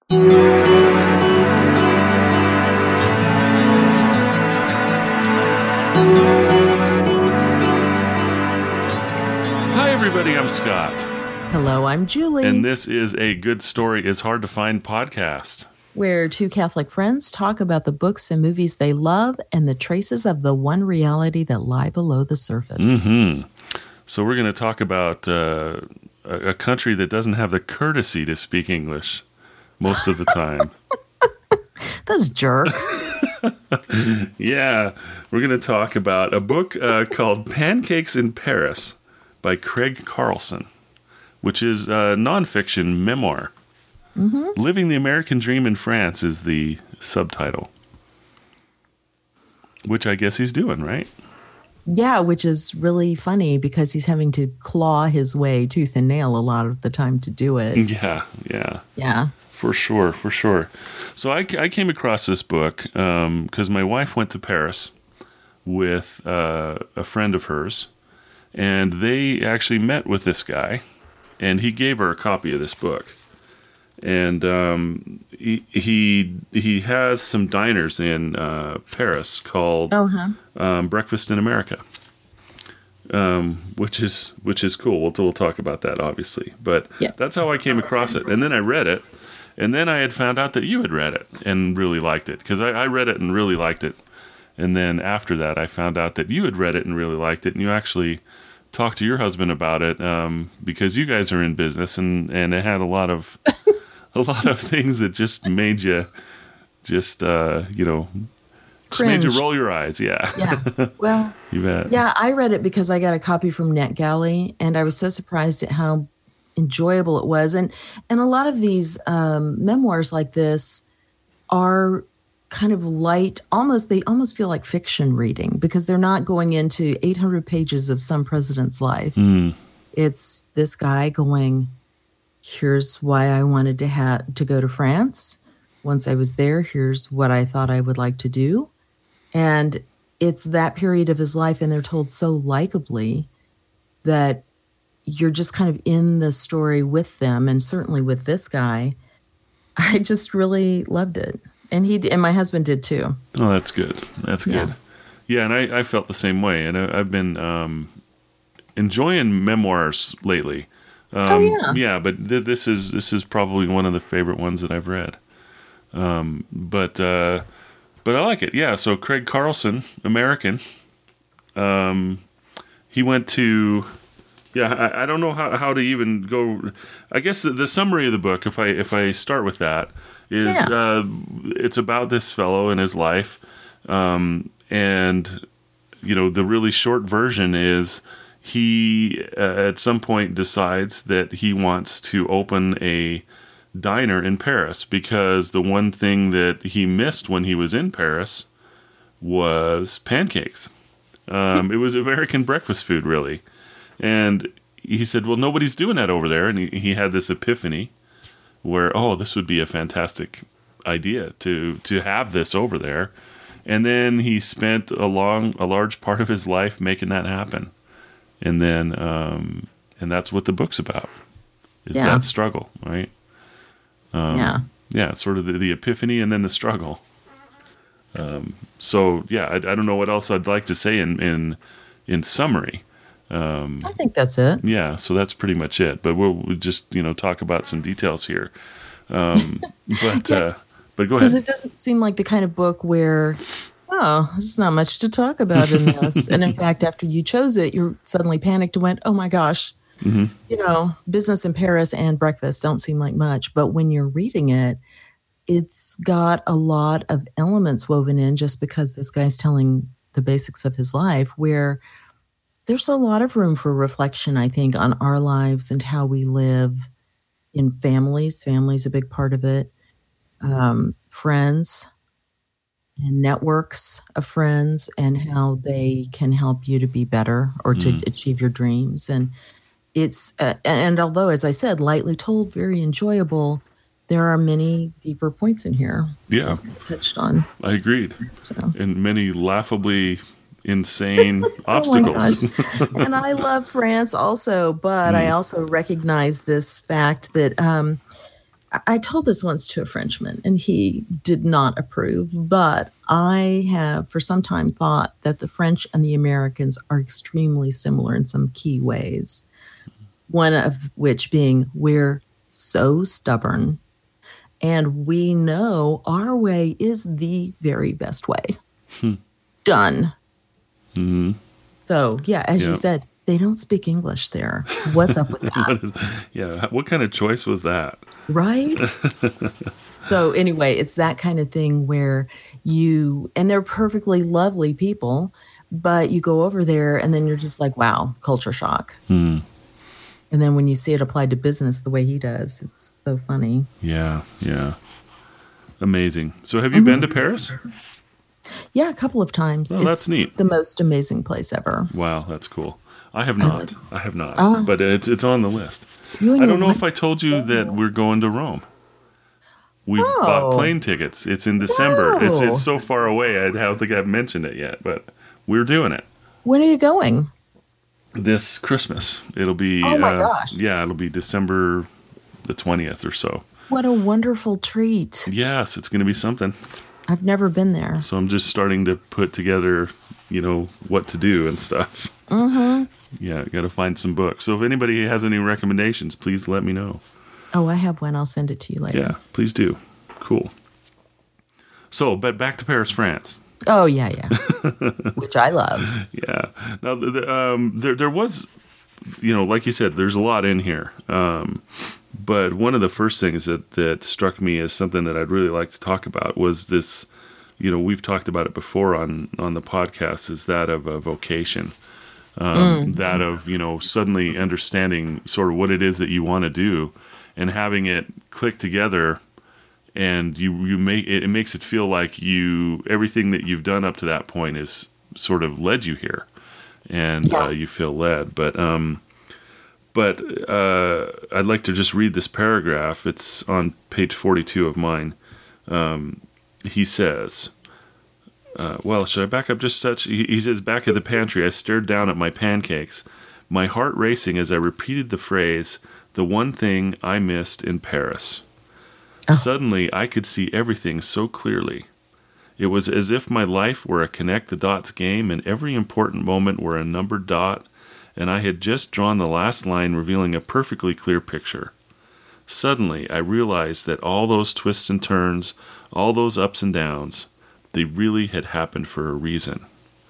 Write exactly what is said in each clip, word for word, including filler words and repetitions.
Hi, everybody. I'm Scott. Hello, I'm Julie. And this is a Good Story is Hard to Find podcast, where two Catholic friends talk about the books and movies they love and the traces of the one reality that lie below the surface. Mm-hmm. So we're going to talk about uh, a, a country that doesn't have the courtesy to speak English most of the time. Those jerks. Yeah, we're going to talk about a book uh, called Pancakes in Paris by Craig Carlson, which is a nonfiction memoir. Mm-hmm. Living the American Dream in France is the subtitle, which I guess he's doing, right? Yeah, which is really funny because he's having to claw his way tooth and nail a lot of the time to do it. Yeah, yeah. Yeah. For sure, for sure. So I, I came across this book because um, my wife went to Paris with uh, a friend of hers, and they actually met with this guy, and he gave her a copy of this book. And um, he, he he has some diners in uh, Paris called uh-huh. um, Breakfast in America, um, which is which is cool. We'll, we'll talk about that, obviously. But yes. That's how I came across it. And then I read it, and then I had found out that you had read it and really liked it, because I, I read it and really liked it. And then after that, I found out that you had read it and really liked it, and you actually talked to your husband about it um, because you guys are in business, and, and it had a lot of... A lot of things that just made you, just uh, you know, just made you roll your eyes. Yeah. Yeah. Well, you bet. Yeah, I read it because I got a copy from NetGalley, and I was so surprised at how enjoyable it was. And and a lot of these um, memoirs like this are kind of light, almost they almost feel like fiction reading because they're not going into eight hundred pages of some president's life. Mm. It's this guy going, here's why I wanted to have to go to France. Once I was there, here's what I thought I would like to do. And it's that period of his life, and they're told so likably that you're just kind of in the story with them, and certainly with this guy. I just really loved it. And he and my husband did too. Oh, that's good. That's good. Yeah, yeah and I, I felt the same way. And I, I've been um, enjoying memoirs lately. Um, oh yeah, yeah, but th- this is this is probably one of the favorite ones that I've read. Um, but uh, but I like it. Yeah. So Craig Carlson, American. Um, he went to. Yeah, I, I don't know how, how to even go. I guess the, the summary of the book, if I if I start with that, is yeah. uh, it's about this fellow and his life, um, and you know the really short version is. He, uh, at some point, decides that he wants to open a diner in Paris because the one thing that he missed when he was in Paris was pancakes. Um, it was American breakfast food, really. And he said, well, nobody's doing that over there. And he, he had this epiphany where, oh, this would be a fantastic idea to, to have this over there. And then he spent a long, a large part of his life making that happen. And then, um, and that's what the book's about, is yeah. that struggle, right? Um, yeah. Yeah, sort of the, the epiphany and then the struggle. Um, so, yeah, I, I don't know what else I'd like to say in in, in summary. Um, I think that's it. Yeah, so that's pretty much it. But we'll, we'll just, you know, talk about some details here. Um, but, yeah. uh, but go ahead. Because it doesn't seem like the kind of book where... Oh, there's not much to talk about in this. And in fact, after you chose it, you suddenly panicked and went, oh my gosh, mm-hmm. you know, business in Paris and breakfast don't seem like much. But when you're reading it, it's got a lot of elements woven in just because this guy's telling the basics of his life, where there's a lot of room for reflection, I think, on our lives and how we live in families. Family's a big part of it. Um, friends. And networks of friends and how they can help you to be better or to mm. achieve your dreams. And it's, uh, and although, as I said, lightly told, very enjoyable, there are many deeper points in here. Yeah. Touched on. I agreed. So. And many laughably insane obstacles. Oh and I love France also, but mm. I also recognize this fact that, um, I I told this once to a Frenchman, and he did not approve, but I have for some time thought that the French and the Americans are extremely similar in some key ways. One of which being we're so stubborn, and we know our way is the very best way. Hmm. Done. Mhm. So, yeah, as you Yeah. said, they don't speak English there. What's up with that? What is yeah, what kind of choice was that? Right? So, anyway, it's that kind of thing where you and they're perfectly lovely people, but you go over there and then you're just like, "Wow, culture shock." Hmm. And then when you see it applied to business the way he does, it's so funny. Yeah, yeah. Amazing. So have you been to Mhm. Paris? Yeah, a couple of times. Oh, that's It's neat. the most amazing place ever. Wow, that's cool. I have I love not. I have not, Ah, but it's it's on the list. you and I your don't know wife if I told you that we're going to Rome. We've bought Oh, plane tickets. It's in December. It's it's whoa! so far away. I don't think I've mentioned it yet, but we're doing it When are you going? this Christmas. It'll Oh be my uh, gosh. yeah, it'll be December the twentieth or so. What a wonderful treat. Yes, it's going to be something. I've never been there. So I'm just starting to put together, you know, what to do and stuff. Mhm. Yeah, got to find some books. So if anybody has any recommendations, please let me know. Oh, I have one. I'll send it to you Yeah, later. please do. Cool. So, but back to Paris, France. Oh, yeah, yeah. Which I love. Yeah. Now, the, the, um, there there was, you know, like you said, there's a lot in here. Um, but one of the first things that that struck me as something that I'd really like to talk about was this. You know, we've talked about it before on on the podcast. Is that of a vocation? Um, that Mhm. of you know suddenly understanding sort of what it is that you want to do, and having it click together, and you you make it, it makes it feel like you everything that you've done up to that point is sort of led you here, and uh, Yeah. you feel led. But um, but uh, I'd like to just read this paragraph. It's on page forty-two of mine. Um, he says. Uh, well, should I back up just a touch? He, he says, back at the pantry, I stared down at my pancakes, my heart racing as I repeated the phrase, the one thing I missed in Paris. Oh, Suddenly, I could see everything so clearly. It was as if my life were a connect the dots game and every important moment were a numbered dot, and I had just drawn the last line revealing a perfectly clear picture. Suddenly, I realized that all those twists and turns, all those ups and downs, they really had happened for a reason.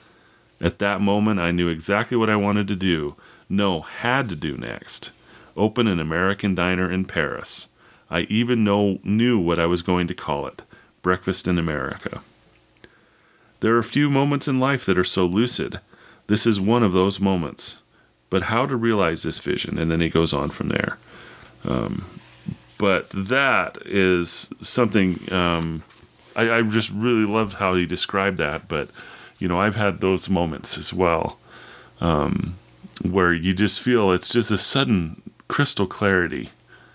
At that moment, I knew exactly what I wanted to do, no, had to do next. Open an American diner in Paris. I even know, knew what I was going to call it, Breakfast in America. There are few moments in life that are so lucid. This is one of those moments. But how to realize this vision? And then he goes on from there. Um, but that is something... Um, I, I just really loved how he described that, but you know, I've had those moments as well, um, where you just feel it's just a sudden crystal clarity,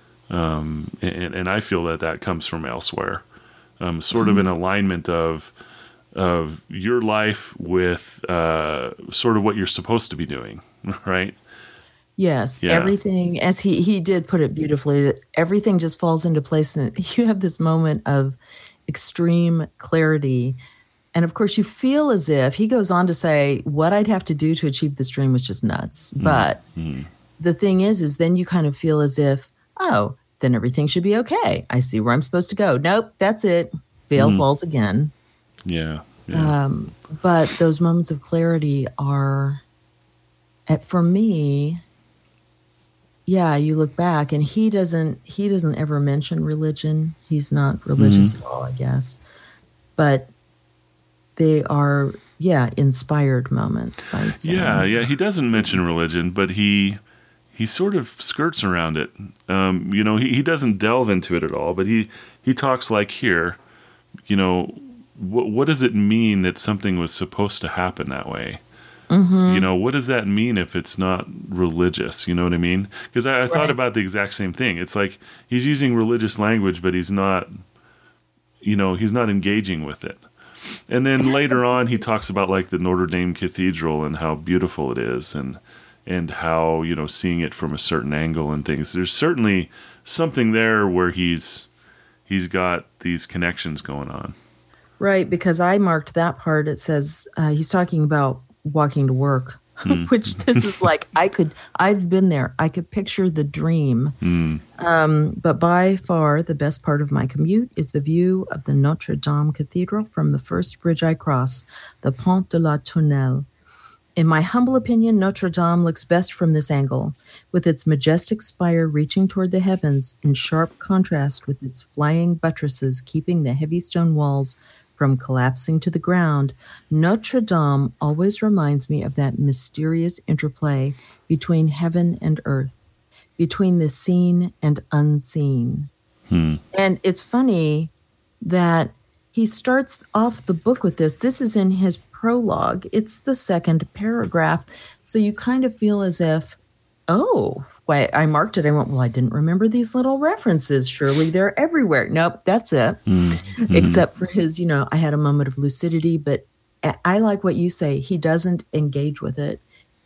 um, and, and I feel that that comes from elsewhere, um, sort of an mhm. alignment of of your life with uh, sort of what you're supposed to be doing, right? Yes, Yeah. everything as he he did put it beautifully, that everything just falls into place, and you have this moment of extreme clarity, and of course, you feel as if he goes on to say, "What I'd have to do to achieve this dream was just nuts," but Mm-hmm. the thing is is then you kind of feel as if, "Oh, then everything should be okay. I see where I'm supposed to go. Nope, that's it. Veil Mm-hmm. falls again." Yeah. Yeah. Um, but those moments of clarity are, at for me yeah, you look back and he doesn't he doesn't ever mention religion. He's not religious Mm-hmm. at all, I guess. But they are, yeah, inspired moments, I'd Yeah. say. Yeah. He doesn't mention religion, but he he sort of skirts around it. Um, you know, he, he doesn't delve into it at all, but he, he talks like here, you know, what what does it mean that something was supposed to happen that way? You Mhm. know, what does that mean if it's not religious? You know what I mean? Because I, I thought Right. about the exact same thing. It's like he's using religious language, but he's not, you know, he's not engaging with it. And then And that's a later on, he talks about like the Notre Dame Cathedral and how beautiful it is, and and how you know seeing it from a certain angle and things. There's certainly something there where he's he's got these connections going on. Right, because I marked that part. It says uh, he's talking about walking to work, mm. which this is like, I could, I've been there. I could picture the dream. Mm. Um, but by far, the best part of my commute is the view of the Notre Dame Cathedral from the first bridge I cross, the Pont de la Tournelle. In my humble opinion, Notre Dame looks best from this angle, with its majestic spire reaching toward the heavens in sharp contrast with its flying buttresses keeping the heavy stone walls from collapsing to the ground. Notre Dame always reminds me of that mysterious interplay between heaven and earth, between the seen and unseen. Hmm. And it's funny that he starts off the book with this. This is in his prologue. It's the second paragraph. So you kind of feel as if, oh, why I marked it. I went, well, I didn't remember these little references. Surely they're everywhere. Nope, that's it. Mm-hmm. Except for his, you know, I had a moment of lucidity, but I like what you say. He doesn't engage with it.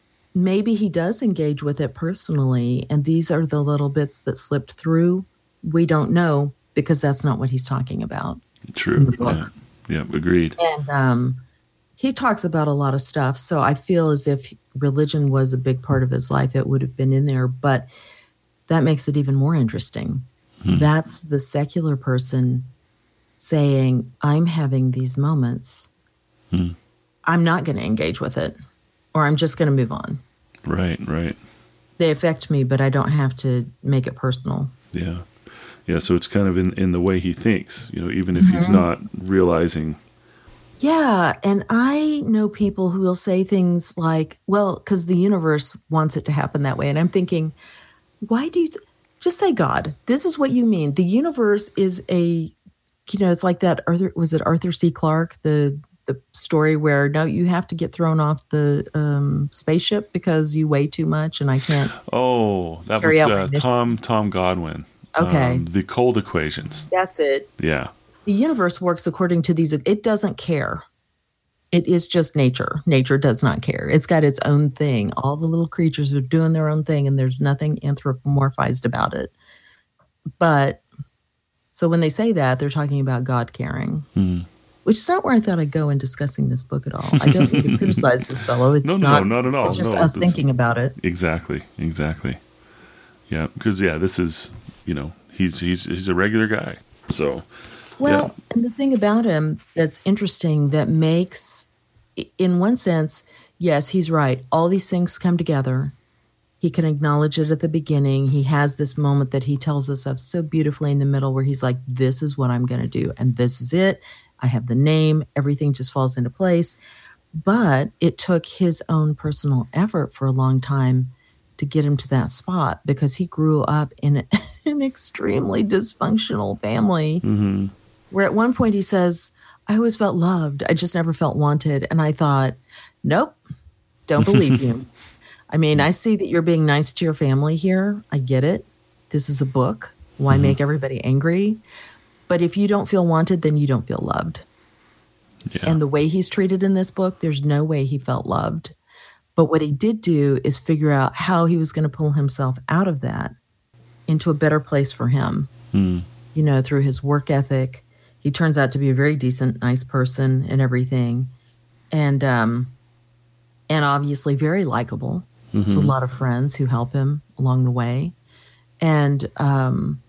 Maybe he does engage with it personally, and these are the little bits that slipped through. We don't know, because that's not what he's talking about. True. Yeah. Yeah, agreed. And um, he talks about a lot of stuff. So I feel as if religion was a big part of his life, it would have been in there. But that makes it even more interesting. Hmm. That's the secular person saying, I'm having these moments. Hmm. I'm not going to engage with it, or I'm just going to move on. Right, right. They affect me, but I don't have to make it personal. Yeah. Yeah, so it's kind of in, in the way he thinks, you know, even if mm-hmm. he's not realizing. Yeah, and I know people who will say things like, well, because the universe wants it to happen that way. And I'm thinking, why do you t- just say God? This is what you mean. The universe is a, you know, it's like that, Arthur, was it Arthur C. Clarke, the the story where, no, you have to get thrown off the um, spaceship because you weigh too much and I can't. Oh, that was uh, Tom Tom Godwin. Okay. Um, the cold equations. That's it. Yeah. The universe works according to these. It doesn't care. It is just nature. Nature does not care. It's got its own thing. All the little creatures are doing their own thing, and there's nothing anthropomorphized about it. But so when they say that, they're talking about God caring, mm. which is not where I thought I'd go in discussing this book at all. I don't need to criticize this fellow. It's no, not, no, not at all. It's just no, us thinking about it. Exactly. Exactly. Yeah. Because, yeah, this is, you know, he's he's he's a regular guy. So, well, yeah. And the thing about him that's interesting, that makes, in one sense, yes, he's right. All these things come together. He can acknowledge it at the beginning. He has this moment that he tells us of so beautifully in the middle where he's like, this is what I'm going to do. And this is it. I have the name. Everything just falls into place. But it took his own personal effort for a long time to get him to that spot, because he grew up in an extremely dysfunctional family mm-hmm. where at one point he says, I always felt loved. I just never felt wanted. And I thought, nope, don't believe you. I mean, I see that you're being nice to your family here. I get it. This is a book. Why mm-hmm. make everybody angry? But if you don't feel wanted, then you don't feel loved. Yeah. And the way he's treated in this book, there's no way he felt loved. But what he did do is figure out how he was going to pull himself out of that into a better place for him. Mm. You know, through his work ethic. He turns out to be a very decent, nice person and everything. And um, and obviously very likable. Mm-hmm. There's a lot of friends who help him along the way. And um,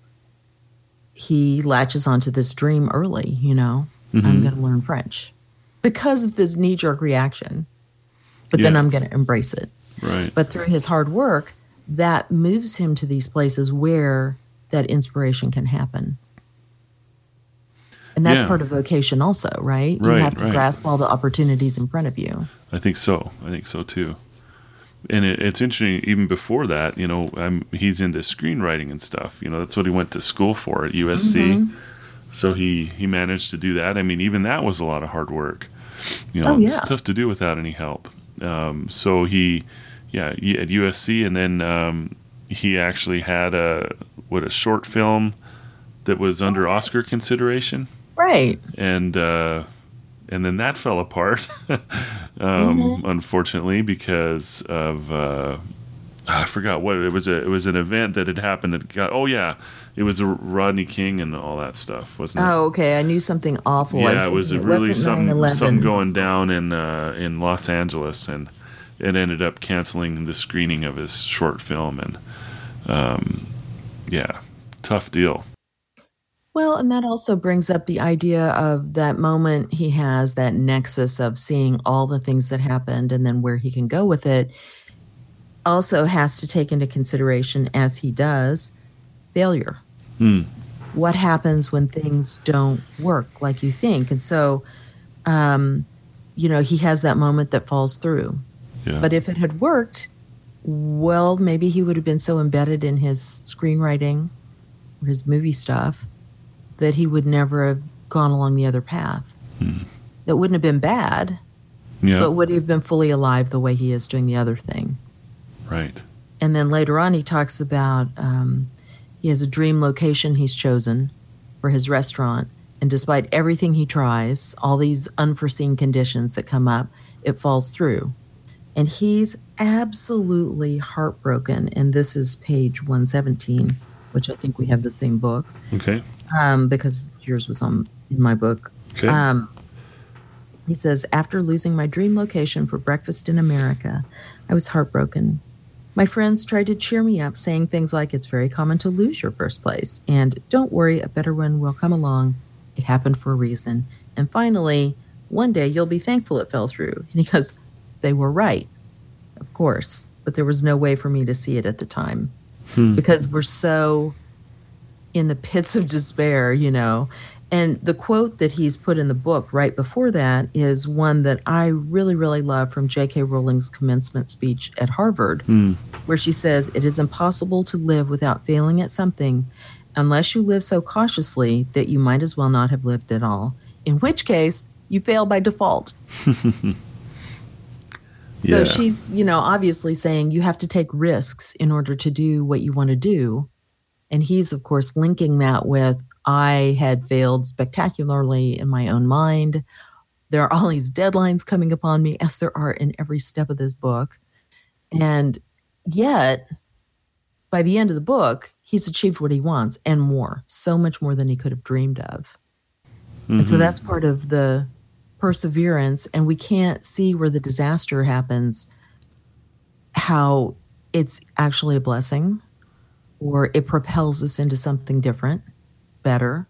he latches onto this dream early, you know. Mm-hmm. I'm going to learn French. Because of this knee-jerk reaction. But yeah. then I'm going to embrace it. Right. But through his hard work, that moves him to these places where that inspiration can happen. And that's yeah. part of vocation also, right? Right, you have to right. grasp all the opportunities in front of you. I think so. I think so too. And it, it's interesting, even before that, you know, I'm, he's into screenwriting and stuff. You know, that's what he went to school for at U S C. Mm-hmm. So he, he managed to do that. I mean, even that was a lot of hard work. You know, oh, yeah. it's tough to do without any help. Um, so he, yeah, at U S C, and then um, he actually had a what a short film that was under Oscar consideration, right? And uh, and then that fell apart, um, mm-hmm. unfortunately, because of uh, I forgot what it was. A, it was an event that had happened that got. Oh yeah, it was a Rodney King and all that stuff, wasn't it? Oh, okay. I knew something awful. I Yeah, it was a it really wasn't something something nine eleven. going down in uh, in Los Angeles, and it ended up canceling the screening of his short film, and um, yeah, tough deal. Well, and that also brings up the idea of that moment he has, that nexus of seeing all the things that happened and then where he can go with it, also has to take into consideration, as he does, failure. Hmm. What happens when things don't work like you think? And so, um, you know, he has that moment that falls through. Yeah. But if it had worked, well, maybe he would have been so embedded in his screenwriting or his movie stuff that he would never have gone along the other path. Hmm. It wouldn't have been bad, Yeah. but would he have been fully alive the way he is doing the other thing? Right. And then later on, he talks about um, he has a dream location he's chosen for his restaurant. And despite everything he tries, all these unforeseen conditions that come up, it falls through. And he's absolutely heartbroken. And this is page one seventeen, which I think we have the same book, Okay. um, because yours was on in my book. Okay. Um, he says, after losing my dream location for breakfast in America, I was heartbroken. My friends tried to cheer me up, saying things like, it's very common to lose your first place, and don't worry, a better one will come along. It happened for a reason. And finally, one day you'll be thankful it fell through. And he goes, they were right, of course, but there was no way for me to see it at the time Hmm. because we're so in the pits of despair, you know. And the quote that he's put in the book right before that is one that I really, really love from J K. Rowling's commencement speech at Harvard, Hmm. where she says, it is impossible to live without failing at something unless you live so cautiously that you might as well not have lived at all, in which case you fail by default. So Yeah. she's, you know, obviously saying you have to take risks in order to do what you want to do. And he's, of course, linking that with, I had failed spectacularly in my own mind. There are all these deadlines coming upon me, as there are in every step of this book. And yet, by the end of the book, he's achieved what he wants and more, so much more than he could have dreamed of. And so Mhm. that's part of the perseverance. And we can't see where the disaster happens, how it's actually a blessing, or it propels us into something different, better.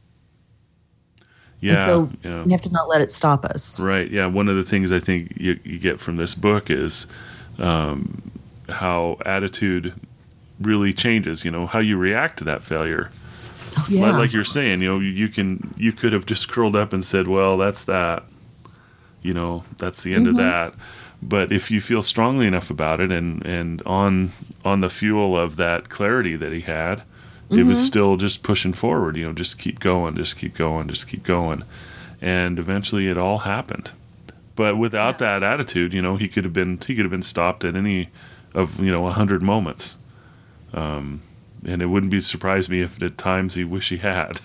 Yeah. And so yeah. we have to not let it stop us. Right. Yeah. One of the things I think you, you get from this book is um, how attitude really changes. You know, how you react to that failure. Oh, yeah. Like, like you're saying, you know, you, you can you could have just curled up and said, "Well, that's that." You know, that's the end Mhm. of that. But if you feel strongly enough about it, and and on on the fuel of that clarity that he had, it was Mhm. still just pushing forward. You know, just keep going, just keep going, just keep going, and eventually it all happened. But without that attitude, you know, he could have been he could have been stopped at any of you know a hundred moments. Um, and it wouldn't be surprise me if at times he wish he had,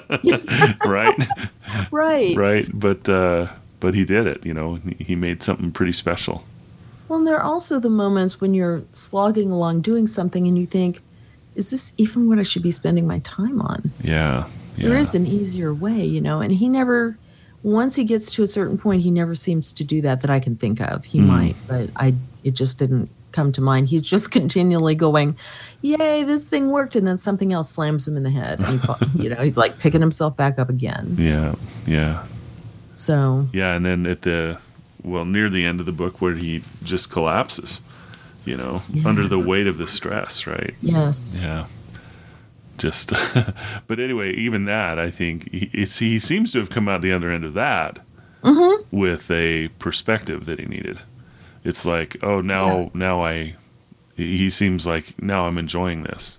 right, Right. right. But uh, but he did it. You know, he- he made something pretty special. Well, and there are also the moments when you're slogging along doing something and you think, is this even what I should be spending my time on? Yeah, yeah. There is an easier way, you know, and he never, once he gets to a certain point, he never seems to do that that I can think of. He Mm. might, but I, it just didn't come to mind. He's just continually going, yay, this thing worked. And then something else slams him in the head. And he, fa- you know, he's like picking himself back up again. Yeah, yeah, So, yeah. And then at the well near the end of the book, where he just collapses, you know, under the Yes. weight of the stress, right? yes. Yeah. Just, but anyway, even that, I think he, it's, he seems to have come out the other end of that Mm-hmm. with a perspective that he needed. It's like, oh, now, Yeah. now I, he seems like now I'm enjoying this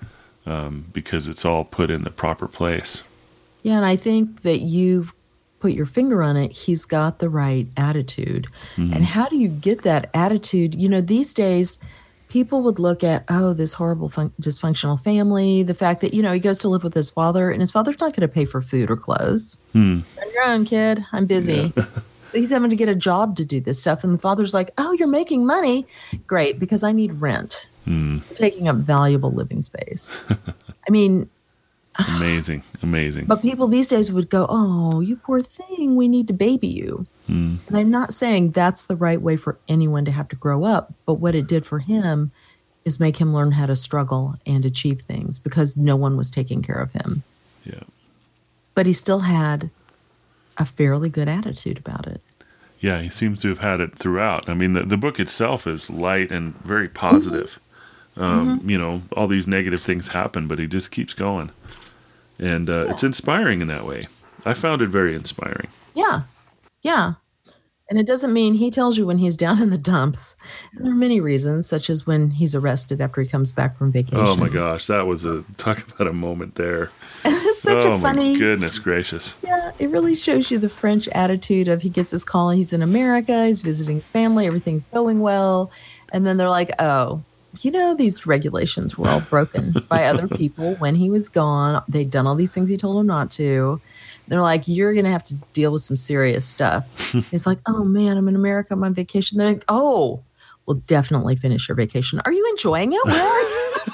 um, because it's all put in the proper place. Yeah, and I think that you've put your finger on it. He's got the right attitude. Mhm. And how do you get that attitude? You know, these days, people would look at, oh, this horrible fun- dysfunctional family, the fact that, you know, he goes to live with his father, and his father's not going to pay for food or clothes. Hmm. On your own, kid. I'm busy. He's having to get a job to do this stuff. And the father's like, oh, you're making money. Great, because I need rent. Mm. taking up valuable living space. I mean, Amazing. Amazing. but people these days would go, oh, you poor thing, we need to baby you. Mm. And I'm not saying that's the right way for anyone to have to grow up, but what it did for him is make him learn how to struggle and achieve things because no one was taking care of him. Yeah. But he still had a fairly good attitude about it. Yeah, he seems to have had it throughout. I mean, the, the book itself is light and very positive. Mm-hmm. Um, mm-hmm. You know, all these negative things happen, but he just keeps going. And uh, yeah. It's inspiring in that way. I found it very inspiring. Yeah. Yeah. And it doesn't mean he tells you when he's down in the dumps. And there are many reasons, such as when he's arrested after he comes back from vacation. Oh my gosh, that was a talk about a moment there. It's such oh a funny. My goodness gracious. Yeah, it really shows you the French attitude of he gets his call, he's in America, he's visiting his family, everything's going well, and then they're like, oh, you know, these regulations were all broken by other people when he was gone. They'd done all these things he told them not to. They're like, you're going to have to deal with some serious stuff. It's like, oh, man, I'm in America. I'm on vacation. They're like, oh, we'll definitely finish your vacation. Are you enjoying it? Where are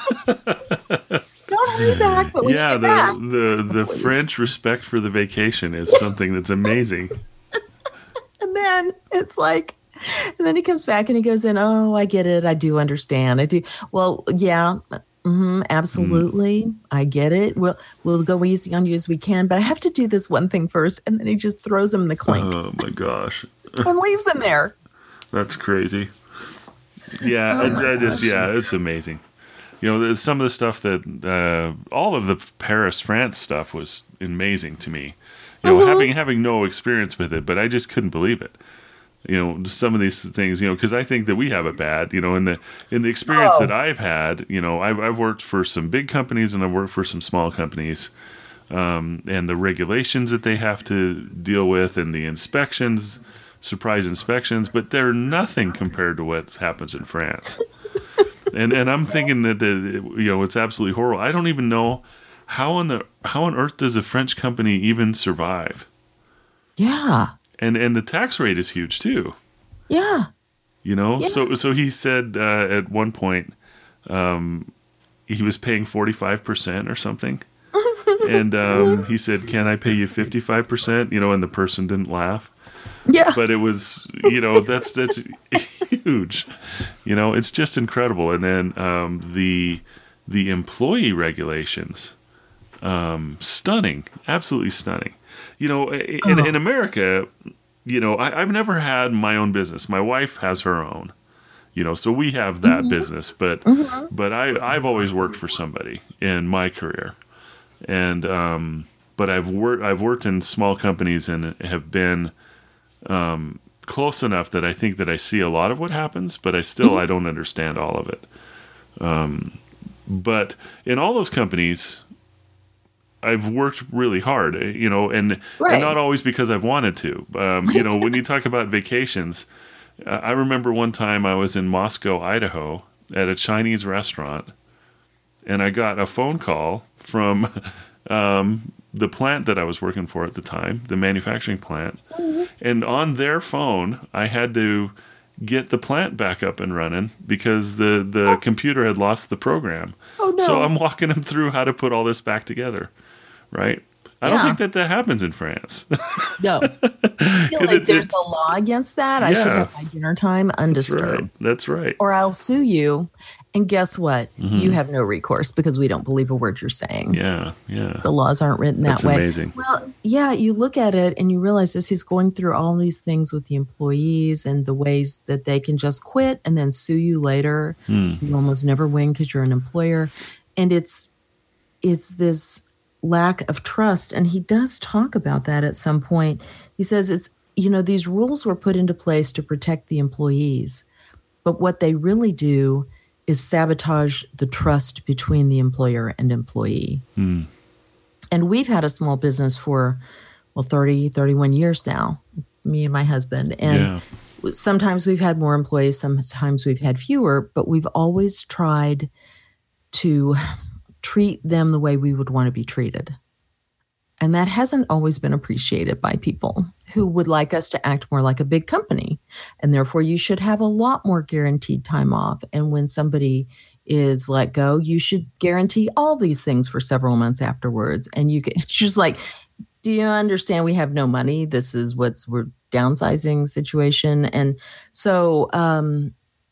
you? Don't hurry back. But when yeah, you get the, back, the, the French respect for the vacation is something that's amazing. And then it's like, and then he comes back and he goes in, oh, I get it. I do understand. I do. Well, yeah. Mm-hmm, absolutely. Mm. I get it. We'll we'll go easy on you as we can, but I have to do this one thing first. And then he just throws him in the clink. Oh my gosh. And leaves him there. That's crazy. Yeah, oh I, I just yeah, it's amazing. You know, some of the stuff that uh, all of the Paris, France stuff was amazing to me. You know, mm-hmm. having having no experience with it, but I just couldn't believe it. You know, some of these things, you know, because I think that we have it bad, you know, in the in the experience oh. that I've had, you know, I've, I've worked for some big companies and I've worked for some small companies, um, and the regulations that they have to deal with and the inspections, surprise inspections, but they're nothing compared to what happens in France. and and I'm thinking that, the, you know, it's absolutely horrible. I don't even know how on the how on earth does a French company even survive? Yeah. And and the tax rate is huge too. Yeah. You know, yeah. so so he said uh, at one point um, he was paying forty-five percent or something. And um, he said, can I pay you fifty-five percent? You know, and the person didn't laugh. Yeah. But it was, you know, that's that's huge. You know, it's just incredible. And then um, the the employee regulations, um, stunning, absolutely stunning. You know, in, oh. in America, you know, I, I've never had my own business. My wife has her own, you know, so we have that mm-hmm. business. But mm-hmm. but I, I've always worked for somebody in my career. And um, but I've worked I've worked in small companies and have been um, close enough that I think that I see a lot of what happens, but I still mm-hmm. I don't understand all of it. Um, but in all those companies, I've worked really hard, you know, and, right. and not always because I've wanted to. Um, you know, when you talk about vacations, uh, I remember one time I was in Moscow, Idaho, at a Chinese restaurant, and I got a phone call from um, the plant that I was working for at the time, the manufacturing plant. Mm-hmm. And on their phone, I had to get the plant back up and running because the, the oh. computer had lost the program. Oh, no. So I'm walking them through how to put all this back together. Right? I yeah. don't think that that happens in France. No. I feel like it's, there's it's, a law against that. Yeah. I should have my dinner time undisturbed. That's right. That's right. Or I'll sue you. And guess what? Mm-hmm. You have no recourse because we don't believe a word you're saying. Yeah, yeah. The laws aren't written that That's way. Amazing. Well, yeah, you look at it and you realize this he's going through all these things with the employees and the ways that they can just quit and then sue you later. Mm. You almost never win because you're an employer. And it's it's this lack of trust. And he does talk about that at some point. He says it's, you know, these rules were put into place to protect the employees. But what they really do is sabotage the trust between the employer and employee. Mm. And we've had a small business for, well, thirty, thirty-one years now, me and my husband. And yeah. sometimes we've had more employees, sometimes we've had fewer, but we've always tried to treat them the way we would want to be treated. And that hasn't always been appreciated by people who would like us to act more like a big company. And therefore, you should have a lot more guaranteed time off. And when somebody is let go, you should guarantee all these things for several months afterwards. And you can, it's just like, do you understand we have no money? This is what's, we're downsizing situation. And so, um,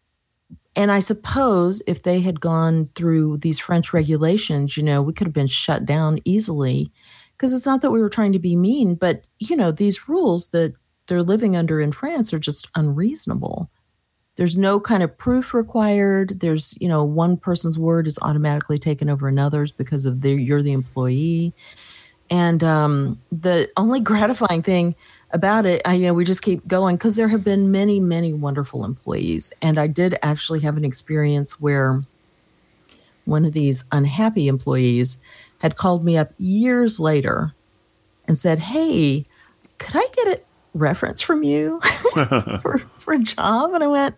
and I suppose if they had gone through these French regulations, you know, we could have been shut down easily, because it's not that we were trying to be mean, but, you know, these rules that they're living under in France are just unreasonable. There's no kind of proof required. There's, you know, one person's word is automatically taken over another's because of the, you're the employee. And um, the only gratifying thing about it, I you know, we just keep going because there have been many, many wonderful employees. And I did actually have an experience where one of these unhappy employees had called me up years later and said, hey, could I get a reference from you for, for a job? And I went,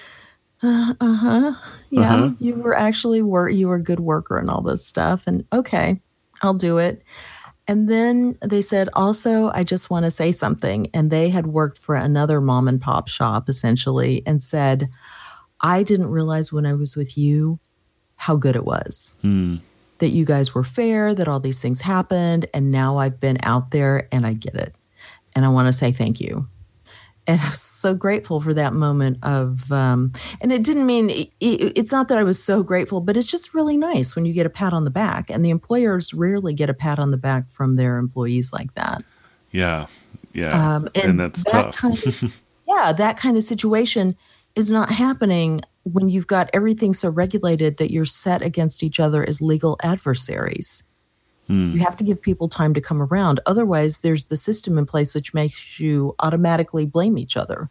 uh, uh-huh. Yeah, uh-huh. You were actually work. You were a good worker and all this stuff. And okay, I'll do it. And then they said, also, I just want to say something. And they had worked for another mom and pop shop, essentially, and said, I didn't realize when I was with you how good it was. Hmm. That you guys were fair, that all these things happened. And now I've been out there and I get it. And I want to say thank you. And I was so grateful for that moment of, um, and it didn't mean, it, it, it's not that I was so grateful, but it's just really nice when you get a pat on the back. And the employers rarely get a pat on the back from their employees like that. Yeah, yeah. Um, and, and that's that tough. Kind of, yeah, that kind of situation is not happening when you've got everything so regulated that you're set against each other as legal adversaries. Hmm. You have to give people time to come around. Otherwise, there's the system in place which makes you automatically blame each other.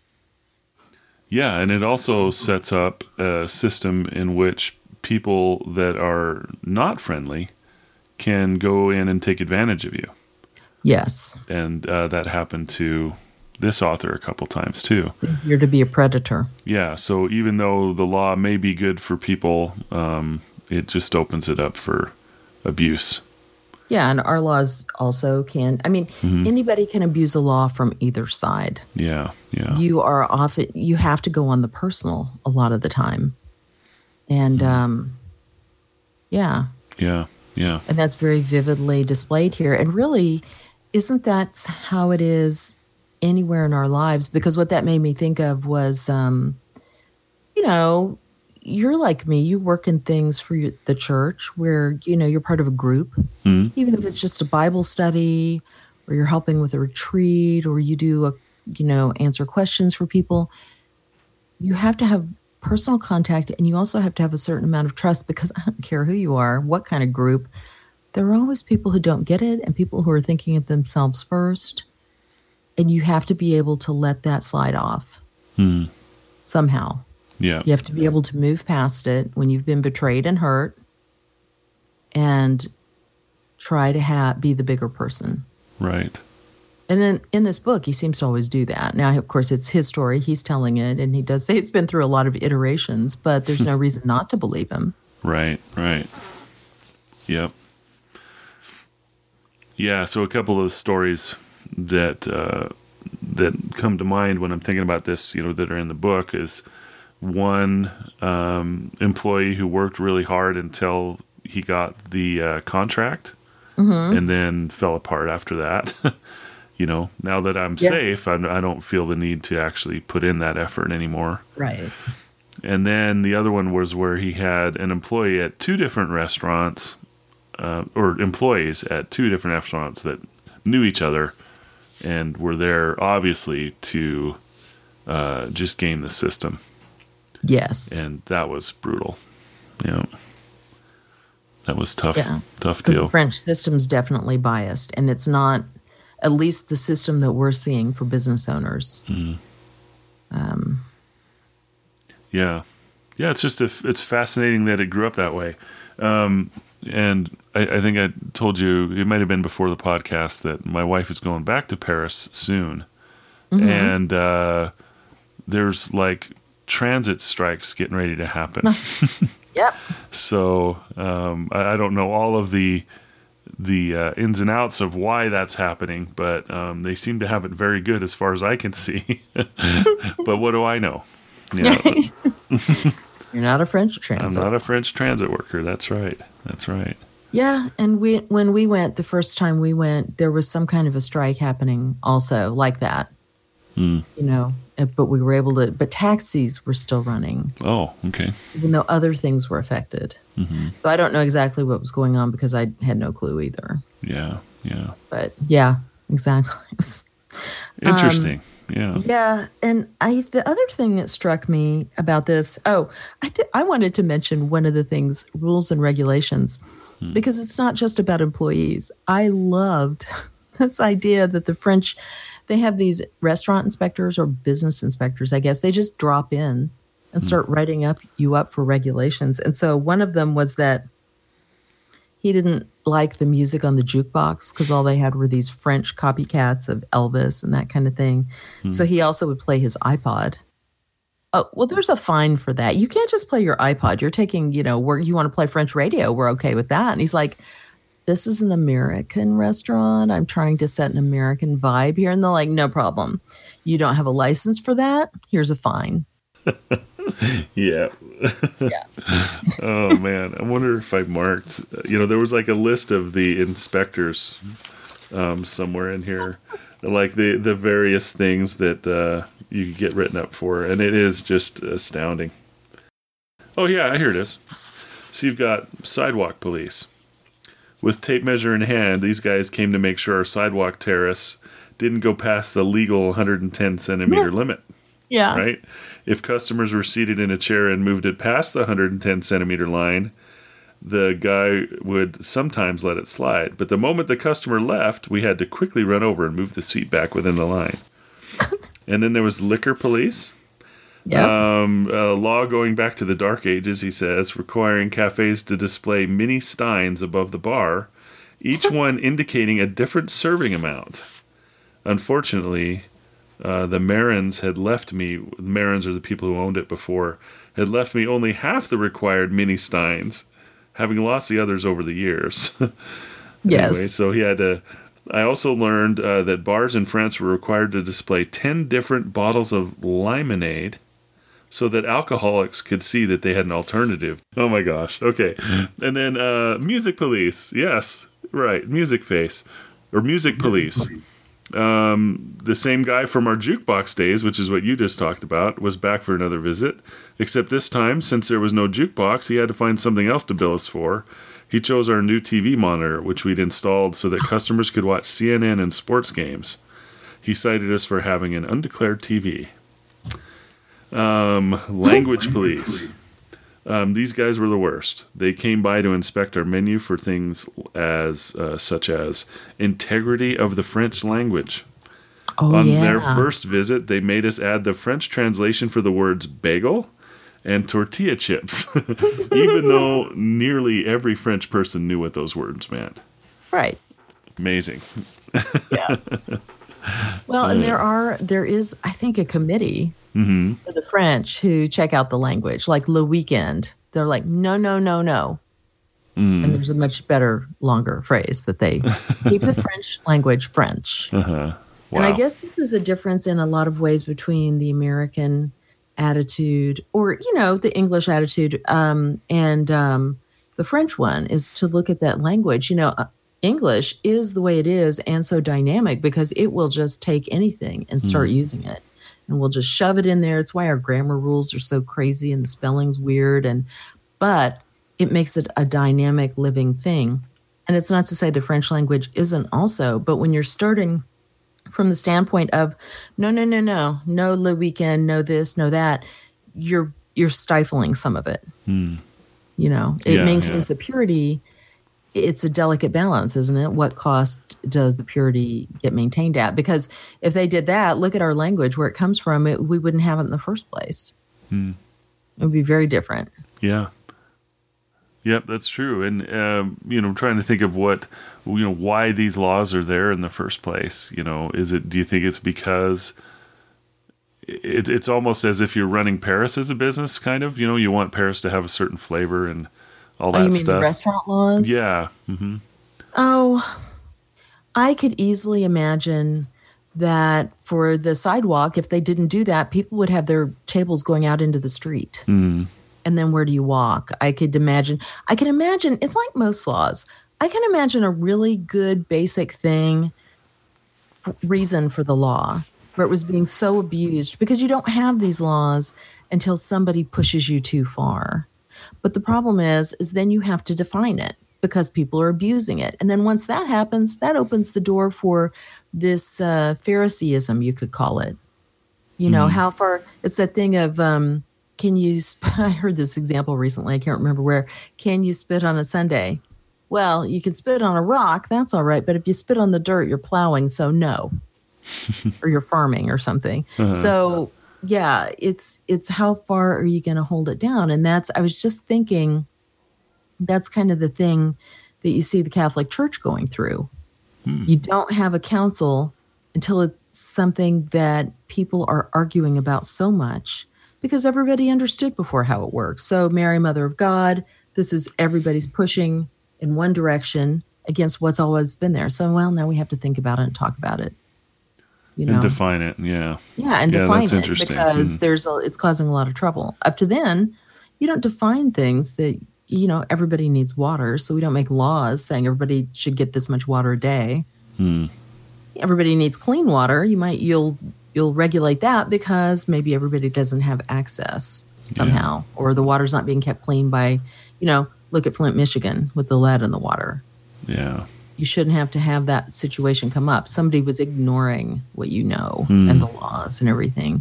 Yeah, and it also sets up a system in which people that are not friendly can go in and take advantage of you. Yes. And uh, that happened to this author a couple times too. It's easier to be a predator. Yeah, so even though the law may be good for people, um, it just opens it up for abuse. Yeah, and our laws also can, I mean, mm-hmm. anybody can abuse a law from either side. Yeah, yeah. You are often, you have to go on the personal a lot of the time. And, mm-hmm. um, yeah. Yeah, yeah. And that's very vividly displayed here. And really, isn't that how it is anywhere in our lives? Because what that made me think of was, um, you know, you're like me, you work in things for your, the church where, you know, you're part of a group, mm-hmm. even if it's just a Bible study or you're helping with a retreat or you do, a, you know, answer questions for people. You have to have personal contact and you also have to have a certain amount of trust because I don't care who you are, what kind of group, there are always people who don't get it and people who are thinking of themselves first. And you have to be able to let that slide off mm-hmm. somehow. Yeah. You have to be able to move past it when you've been betrayed and hurt and try to ha- be the bigger person. Right. And in, in this book, he seems to always do that. Now, of course, it's his story. He's telling it, and he does say it's been through a lot of iterations, but there's no reason not to believe him. Right, right. Yep. Yeah, so a couple of stories that uh, that come to mind when I'm thinking about this, you know, that are in the book is one um, employee who worked really hard until he got the uh, contract mm-hmm. and then fell apart after that. You know, now that I'm yeah. safe, I, I don't feel the need to actually put in that effort anymore. Right. And then the other one was where he had an employee at two different restaurants uh, or employees at two different restaurants that knew each other and were there obviously to uh, just game the system. Yes. And that was brutal. Yeah. That was tough. Yeah. Tough deal. Because deal. the French system's definitely biased, and it's not, at least the system that we're seeing for business owners. Mm. Um. Yeah. Yeah, it's just, a, it's fascinating that it grew up that way. Um, and I, I think I told you, it might have been before the podcast, that my wife is going back to Paris soon. Mm-hmm. And uh, there's like transit strikes getting ready to happen. Yep. So um, I, I don't know all of the the uh, ins and outs of why that's happening, but um, they seem to have it very good as far as I can see. But what do I know? Yeah. You're not a French I'm transit. not a French transit worker. That's right. That's right. Yeah, and we when we went the first time we went, there was some kind of a strike happening also like that. Mm. You know, uh, but we were able to. But taxis were still running, Oh, okay. even though other things were affected. Mm-hmm. So I don't know exactly what was going on because I had no clue either. Yeah, yeah. But yeah, exactly. Interesting. Um, yeah. Yeah, and I the other thing that struck me about this, oh, I did, I wanted to mention one of the things, rules and regulations, Hmm. because it's not just about employees. I loved this idea that the French, they have these restaurant inspectors or business inspectors, I guess. They just drop in and start writing up you up for regulations. And so one of them was that he didn't like the music on the jukebox because all they had were these French copycats of Elvis and that kind of thing. So he also would play his iPod. Oh, well, there's a fine for that. You can't just play your iPod. You're taking, you know, where you want to play French radio. We're okay with that. And he's like, this is an American restaurant. I'm trying to set an American vibe here. And they're like, no problem. You don't have a license for that. Here's a fine. Yeah. Yeah. Oh man, I wonder if I marked. You know, there was like a list of the inspectors um, somewhere in here, like the the various things that uh, you could get written up for, and it is just astounding. Oh yeah, here it is. So you've got sidewalk police with tape measure in hand. These guys came to make sure our sidewalk terrace didn't go past the legal one hundred ten centimeter limit. Yeah. Right? If customers were seated in a chair and moved it past the one hundred ten centimeter line, the guy would sometimes let it slide. But the moment the customer left, we had to quickly run over and move the seat back within the line. And then there was liquor police. Yeah. Um, a law going back to the dark ages, he says, requiring cafes to display mini steins above the bar, each one indicating a different serving amount. Unfortunately, Uh, the Marins had left me, the Marins are the people who owned it before, had left me only half the required mini steins, having lost the others over the years. Yes. Anyway, so he had to. I also learned uh, that bars in France were required to display ten different bottles of limonade so that alcoholics could see that they had an alternative. Oh my gosh. Okay. And then uh, music police. Yes. Right. Music face. Or music police. Um, the same guy from our jukebox days, which is what you just talked about, was back for another visit. Except this time, since there was no jukebox, he had to find something else to bill us for. He chose our new T V monitor, which we'd installed so that customers could watch C N N and sports games. He cited us for having an undeclared T V. Um, language police. Um, these guys were the worst. They came by to inspect our menu for things as uh, such as integrity of the French language. Oh, On yeah. their first visit, they made us add the French translation for the words bagel and tortilla chips, even though nearly every French person knew what those words meant. Right. Amazing. Yeah. Well, and there are there is, I think, a committee Mm-hmm. for the French who check out the language, like Le Weekend. They're like, no, no, no, no. Mm. And there's a much better, longer phrase that they keep the French language French. Uh-huh. Wow. And I guess this is a difference in a lot of ways between the American attitude or, you know, the English attitude um, and um, the French one is to look at that language. You know, uh, English is the way it is and so dynamic because it will just take anything and start Mm. using it. And we'll just shove it in there. It's why our grammar rules are so crazy and the spelling's weird. And but it makes it a dynamic living thing. And it's not to say the French language isn't also, but when you're starting from the standpoint of no, no, no, no, no Le Weekend, no this, no that, you're you're stifling some of it. Mm. You know, it Yeah, maintains yeah. the purity. It's a delicate balance, isn't it? What cost does the purity get maintained at? Because if they did that, look at our language, where it comes from, it, we wouldn't have it in the first place. Mm. It would be very different. Yeah. Yep, that's true. And, um, you know, I'm trying to think of what, you know, why these laws are there in the first place. You know, is it, do you think it's because it, it's almost as if you're running Paris as a business, kind of, you know, you want Paris to have a certain flavor and all Oh, that you mean stuff. the restaurant laws? Yeah. Mm-hmm. Oh, I could easily imagine that for the sidewalk, if they didn't do that, people would have their tables going out into the street. Mm. and then where do you walk? I could imagine, I can imagine, it's like most laws. I can imagine a really good basic thing, f- reason for the law, where it was being so abused because you don't have these laws until somebody pushes you too far. But the problem is, is then you have to define it because people are abusing it. And then once that happens, that opens the door for this uh, Phariseeism, you could call it. You know, Mm. how far it's that thing of, um, can you, sp- I heard this example recently, I can't remember where, can you spit on a Sunday? Well, you can spit on a rock, that's all right. But if you spit on the dirt, you're plowing, so no, or you're farming or something. Uh-huh. So yeah, it's, it's how far are you going to hold it down? And that's, I was just thinking, that's kind of the thing that you see the Catholic Church going through. Hmm. You don't have a council until it's something that people are arguing about so much because everybody understood before how it works. So, Mary, Mother of God, this is everybody's pushing in one direction against what's always been there. So, well, now we have to think about it and talk about it. You And know, define it. Yeah. yeah, and Yeah, define that's it interesting. because Hmm. there's a, it's causing a lot of trouble. Up to then, you don't define things that, you know, everybody needs water, so we don't make laws saying everybody should get this much water a day. Hmm. Everybody needs clean water. You might you'll you'll regulate that because maybe everybody doesn't have access somehow, or the water's not being kept clean by, you know, look at Flint, Michigan with the lead in the water. Yeah. You shouldn't have to have that situation come up. Somebody was ignoring what you know Hmm. and the laws and everything.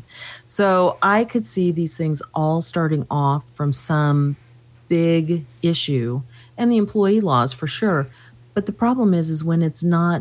So I could see these things all starting off from some big issue, and the employee laws for sure. But the problem is, is when it's not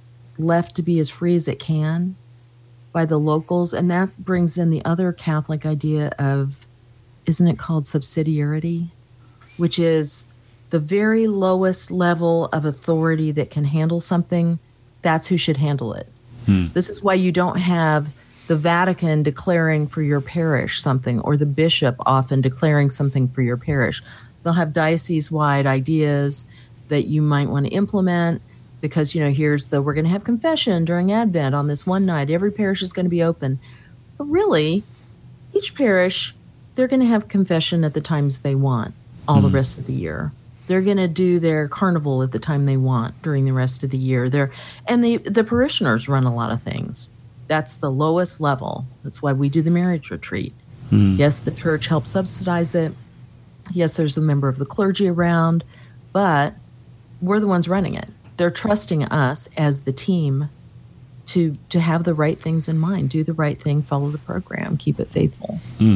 left to be as free as it can by the locals, and that brings in the other Catholic idea of, isn't it called subsidiarity, which is the very lowest level of authority that can handle something, that's who should handle it. Hmm. This is why you don't have the Vatican declaring for your parish something, or the bishop often declaring something for your parish. They'll have diocese-wide ideas that you might want to implement because, you know, here's the, we're going to have confession during Advent on this one night. Every parish is going to be open. But really, each parish, they're going to have confession at the times they want all the Hmm. rest of the year. They're going to do their carnival at the time they want during the rest of the year. They're, and the, the parishioners run a lot of things. That's the lowest level. That's why we do the marriage retreat. Hmm. Yes, the church helps subsidize it. Yes, there's a member of the clergy around, but we're the ones running it. They're trusting us as the team to to have the right things in mind, do the right thing, follow the program, keep it faithful. Hmm.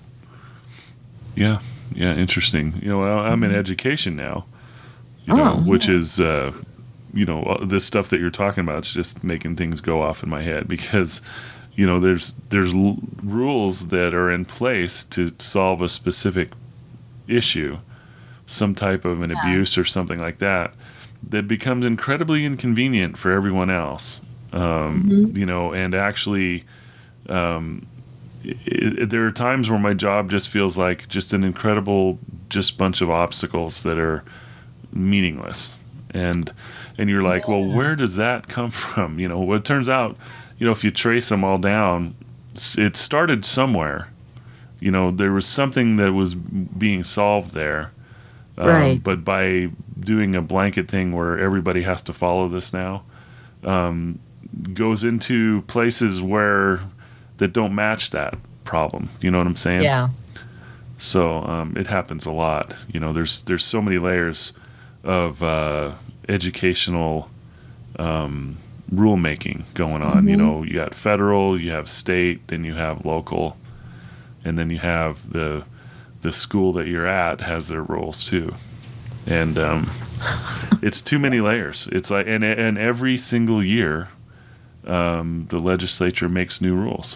Yeah. Yeah. Interesting. You know, I- I'm in education now, you know, Oh, which is, uh, you know, uh, this stuff that you're talking about is just making things go off in my head because, you know, there's there's l- rules that are in place to solve a specific issue, some type of an yeah. abuse or something like that, that becomes incredibly inconvenient for everyone else. Um, Mhm. you know, and actually, um, it, it, there are times where my job just feels like just an incredible, just bunch of obstacles that are meaningless. And and you're like, well, Yeah. where does that come from? You know, well, it turns out, you know, if you trace them all down, s- it started somewhere. You know, there was something that was being solved there. Um, Right. but by doing a blanket thing where everybody has to follow this now, um, goes into places where that don't match that problem. You know what I'm saying? Yeah. So um, it happens a lot. You know, there's there's so many layers of uh, educational um, rulemaking going on. You Mhm. know, you got federal, you have state, then you have local, and then you have the the school that you're at has their rules too. And um, it's too many layers. It's like and and every single year, um, the legislature makes new rules.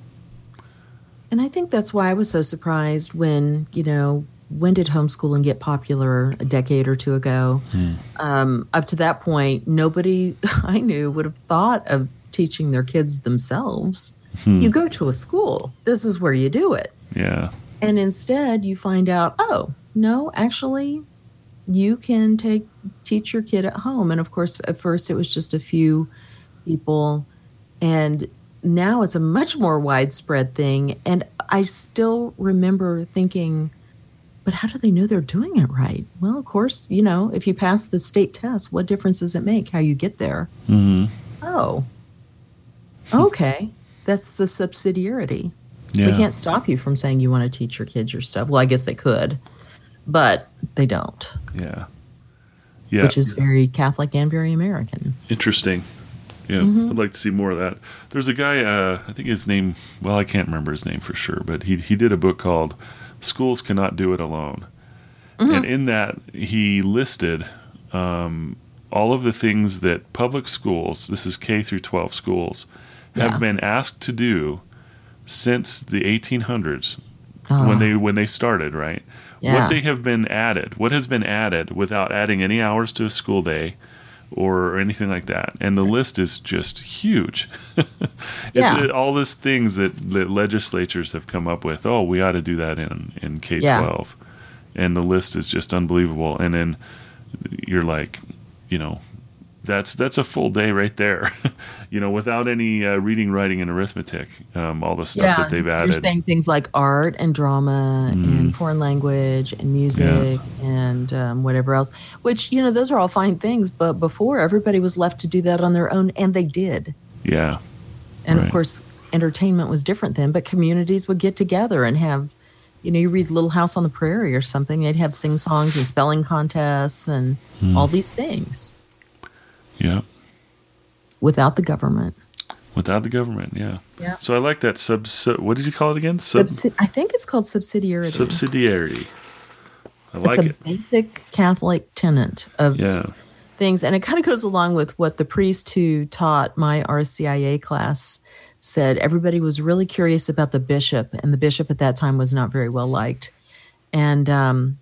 And I think that's why I was so surprised when, you know, when did homeschooling get popular a decade or two ago? Hmm. Um, up to that point, nobody I knew would have thought of teaching their kids themselves. Hmm. You go to a school, this is where you do it. Yeah. And instead, you find out, oh, no, actually, you can take teach your kid at home. And of course, at first, it was just a few people, and now it's a much more widespread thing. And I still remember thinking, but how do they know they're doing it right? Well, of course, you know, if you pass the state test, what difference does it make how you get there? Mm-hmm. Oh, okay. That's the subsidiarity. Yeah. We can't stop you from saying you want to teach your kids your stuff. Well, I guess they could, but they don't. Yeah. Yeah. Which is very Catholic and very American. Interesting. Yeah, mm-hmm. I'd like to see more of that. There's a guy, uh, I think his name, well, I can't remember his name for sure, but he he did a book called Schools Cannot Do It Alone. Mm-hmm. And in that, he listed um, all of the things that public schools, this is K through twelve schools, have yeah. been asked to do since the eighteen hundreds, oh. when they when they started, right? Yeah. What they have been added, what has been added without adding any hours to a school day, or anything like that. And the list is just huge. it's yeah. it, all these things that, that legislatures have come up with. Oh, we ought to do that in, in K twelve. Yeah. And the list is just unbelievable. And then you're like, you know, that's that's a full day right there. you know, without any uh, reading, writing, and arithmetic, um, all the stuff yeah, that they've so added. You're saying things like art and drama mm. and foreign language and music yeah. and um, whatever else, which, you know, those are all fine things. But before, everybody was left to do that on their own, and they did. Yeah. And, right. of course, entertainment was different then, but communities would get together and have, you know, you read Little House on the Prairie or something, they'd have sing-songs and spelling contests and mm. all these things. Yeah. Without the government. Without the government, yeah. Yeah. So I like that sub. sub what did you call it again? Sub, Subsi- I think it's called subsidiarity. Subsidiarity. I like it's a it. basic Catholic tenet of yeah. things, and it kind of goes along with what the priest who taught my R C I A class said. Everybody was really curious about the bishop, and the bishop at that time was not very well liked, and um.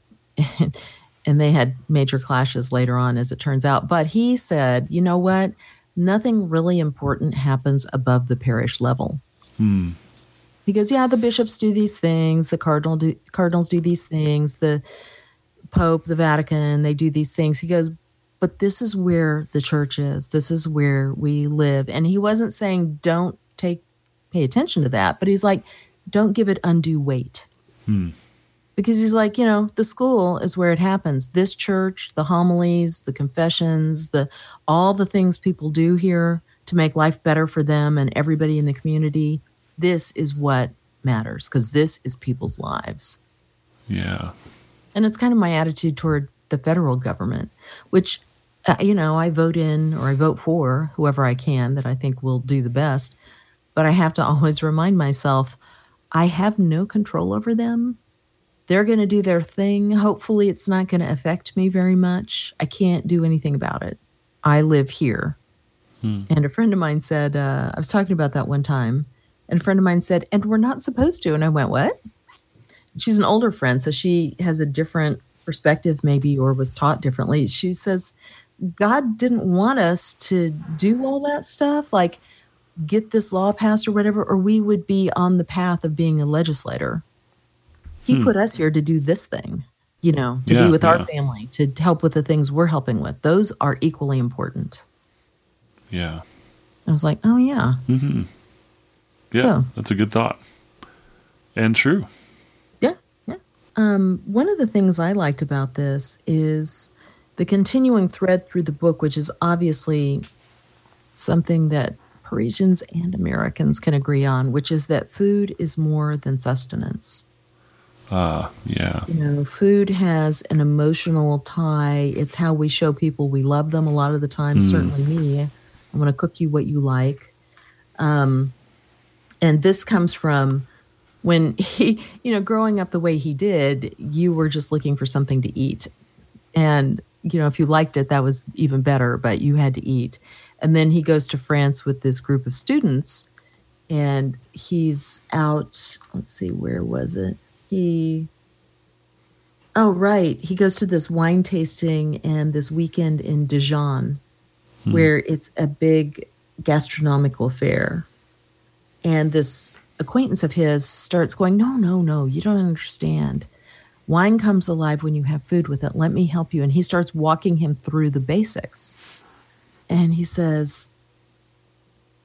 And they had major clashes later on, as it turns out. But he said, you know what? Nothing really important happens above the parish level. Hmm. He goes, yeah, the bishops do these things. The cardinal do, cardinals do these things. The Pope, the Vatican, they do these things. He goes, but this is where the church is. This is where we live. And he wasn't saying don't take pay attention to that. But he's like, don't give it undue weight. Hmm. Because he's like, you know, the school is where it happens. This church, the homilies, the confessions, the all the things people do here to make life better for them and everybody in the community, this is what matters because this is people's lives. Yeah. And it's kind of my attitude toward the federal government, which, uh, you know, I vote in or I vote for whoever I can that I think will do the best. But I have to always remind myself, I have no control over them. They're going to do their thing. Hopefully it's not going to affect me very much. I can't do anything about it. I live here. Hmm. And a friend of mine said, uh, I was talking about that one time, and a friend of mine said, and we're not supposed to. And I went, what? She's an older friend, so she has a different perspective maybe, or was taught differently. She says, God didn't want us to do all that stuff, like get this law passed or whatever, or we would be on the path of being a legislator. He hmm. put us here to do this thing, you know, to yeah, be with yeah. our family, to help with the things we're helping with. Those are equally important. Yeah. I was like, oh, yeah. Mm-hmm. Yeah, so, that's a good thought. And true. Yeah, yeah. Um, one of the things I liked about this is the continuing thread through the book, which is obviously something that Parisians and Americans can agree on, which is that food is more than sustenance. Ah, uh, yeah. You know, food has an emotional tie. It's how we show people we love them a lot of the time. Mm. Certainly me. I'm going to cook you what you like. Um, and this comes from when he, you know, growing up the way he did, you were just looking for something to eat. And, you know, if you liked it, that was even better, but you had to eat. And then he goes to France with this group of students, and he's out, let's see, where was it? He, oh, right. He goes to this wine tasting and this weekend in Dijon, hmm. where it's a big gastronomical fair. And this acquaintance of his starts going, no, no, no, you don't understand. Wine comes alive when you have food with it. Let me help you. And he starts walking him through the basics. And he says,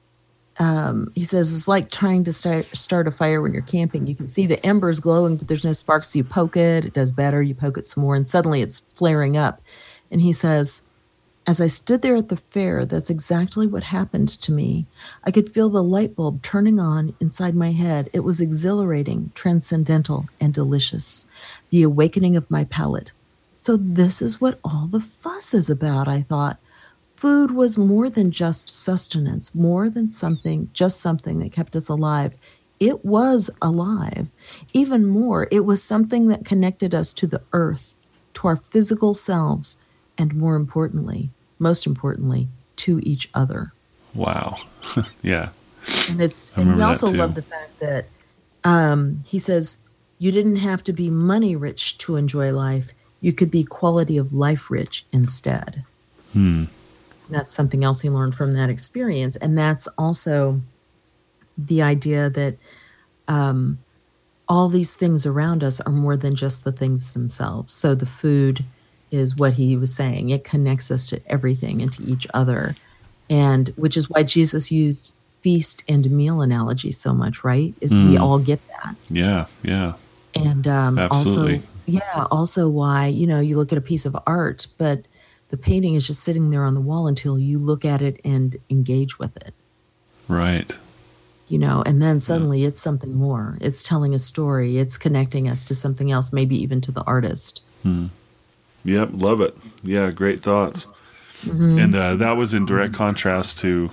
um, he says it's like trying to start start a fire when you're camping. You can see the embers glowing, but there's no sparks. So you poke it, it does better. You poke it some more, and suddenly it's flaring up. And he says, as I stood there at the fair, that's exactly what happened to me. I could feel the light bulb turning on inside my head. It was exhilarating, transcendental, and delicious. The awakening of my palate. So this is what all the fuss is about, I thought. Food was more than just sustenance, more than something, just something that kept us alive. It was alive. Even more, it was something that connected us to the earth, to our physical selves, and more importantly, most importantly, to each other. Wow. Yeah. And it's I and we remember that also too. love the fact that um, he says you didn't have to be money rich to enjoy life. You could be quality of life rich instead. Hmm. That's something else he learned from that experience. And that's also the idea that um, all these things around us are more than just the things themselves. So the food is what he was saying. It connects us to everything and to each other. And which is why Jesus used feast and meal analogy so much, right? It, We Hmm. all get that. Yeah. Yeah. And um, Absolutely. also, yeah, also why, you know, you look at a piece of art, but the painting is just sitting there on the wall until you look at it and engage with it, Right. you know, and then suddenly it's something more. It's telling a story. It's connecting us to something else, maybe even to the artist. Hmm. Yep. Love it. Yeah. Great thoughts. Mm-hmm. And uh, that was in direct contrast to,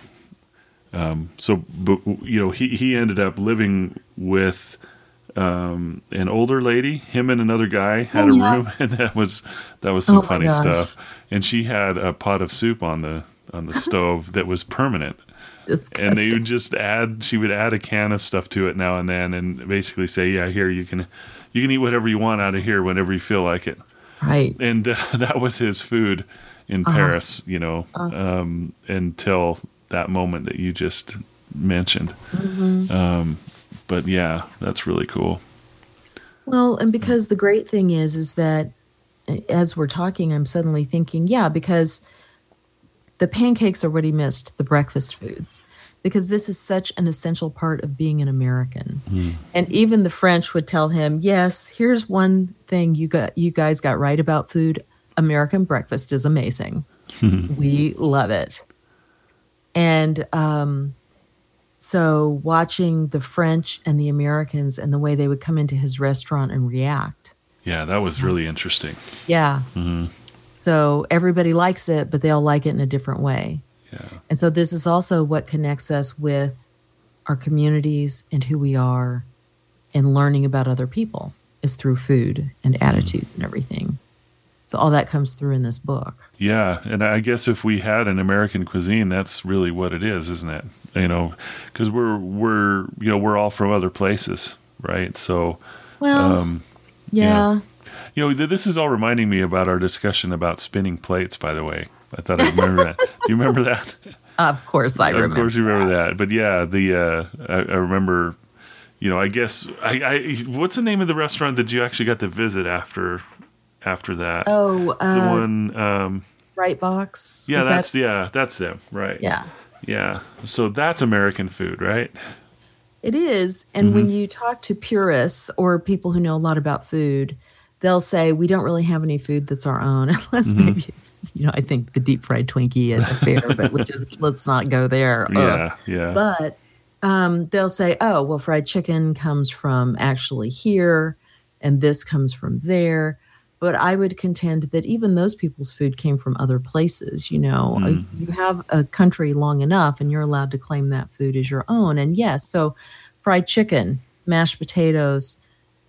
um, so, but, you know, he, he ended up living with um, an older lady. Him and another guy had Oh, a yeah. room, and that was that was some Oh my funny gosh. stuff. And she had a pot of soup on the on the stove that was permanent. And they Disgusting. would just add, she would add a can of stuff to it now and then, and basically say, "Yeah, here you can, you can eat whatever you want out of here whenever you feel like it." Right. And uh, that was his food in Uh-huh. Paris, you know, Uh. um, until that moment that you just mentioned. Mm-hmm. Um, but yeah, that's really cool. Well, and because the great thing is, is that a- as we're talking, I'm suddenly thinking, yeah, because the pancakes are what he missed, the breakfast foods, because this is such an essential part of being an American. Mm. And even the French would tell him, yes, here's one thing you got, you guys got right about food. American breakfast is amazing. We love it. And um, so watching the French and the Americans and the way they would come into his restaurant and react. Yeah, that was really interesting. Yeah. Hmm. So everybody likes it, but they all like it in a different way. Yeah. And so this is also what connects us with our communities and who we are and learning about other people is through food and attitudes and everything. So all that comes through in this book. Yeah, and I guess if we had an American cuisine, that's really what it is, isn't it? You know, because we're we're you know we're all from other places, right? So, Well, um, yeah. you know, th- this is all reminding me about our discussion about spinning plates. By the way, I thought I remember that. Do you remember that? Of course I remember. Of course, you remember that. But yeah, the uh, I, I remember. You know, I guess I, I. What's the name of the restaurant that you actually got to visit after after that? Oh, the uh, one. Um, Bright Box. yeah, Was that's that? yeah, that's them, right? Yeah. Yeah. So that's American food, right? It is. And when you talk to purists or people who know a lot about food, they'll say we don't really have any food that's our own, unless Mhm. maybe it's, you know, I think the deep fried Twinkie at the fair, but which is, let's not go there. Ugh. Yeah, yeah. But um, they'll say, oh, well, fried chicken comes from actually here, and this comes from there. But I would contend that even those people's food came from other places. You know, Uh, Mm. you have a country long enough, and you're allowed to claim that food as your own. And yes, so fried chicken, mashed potatoes,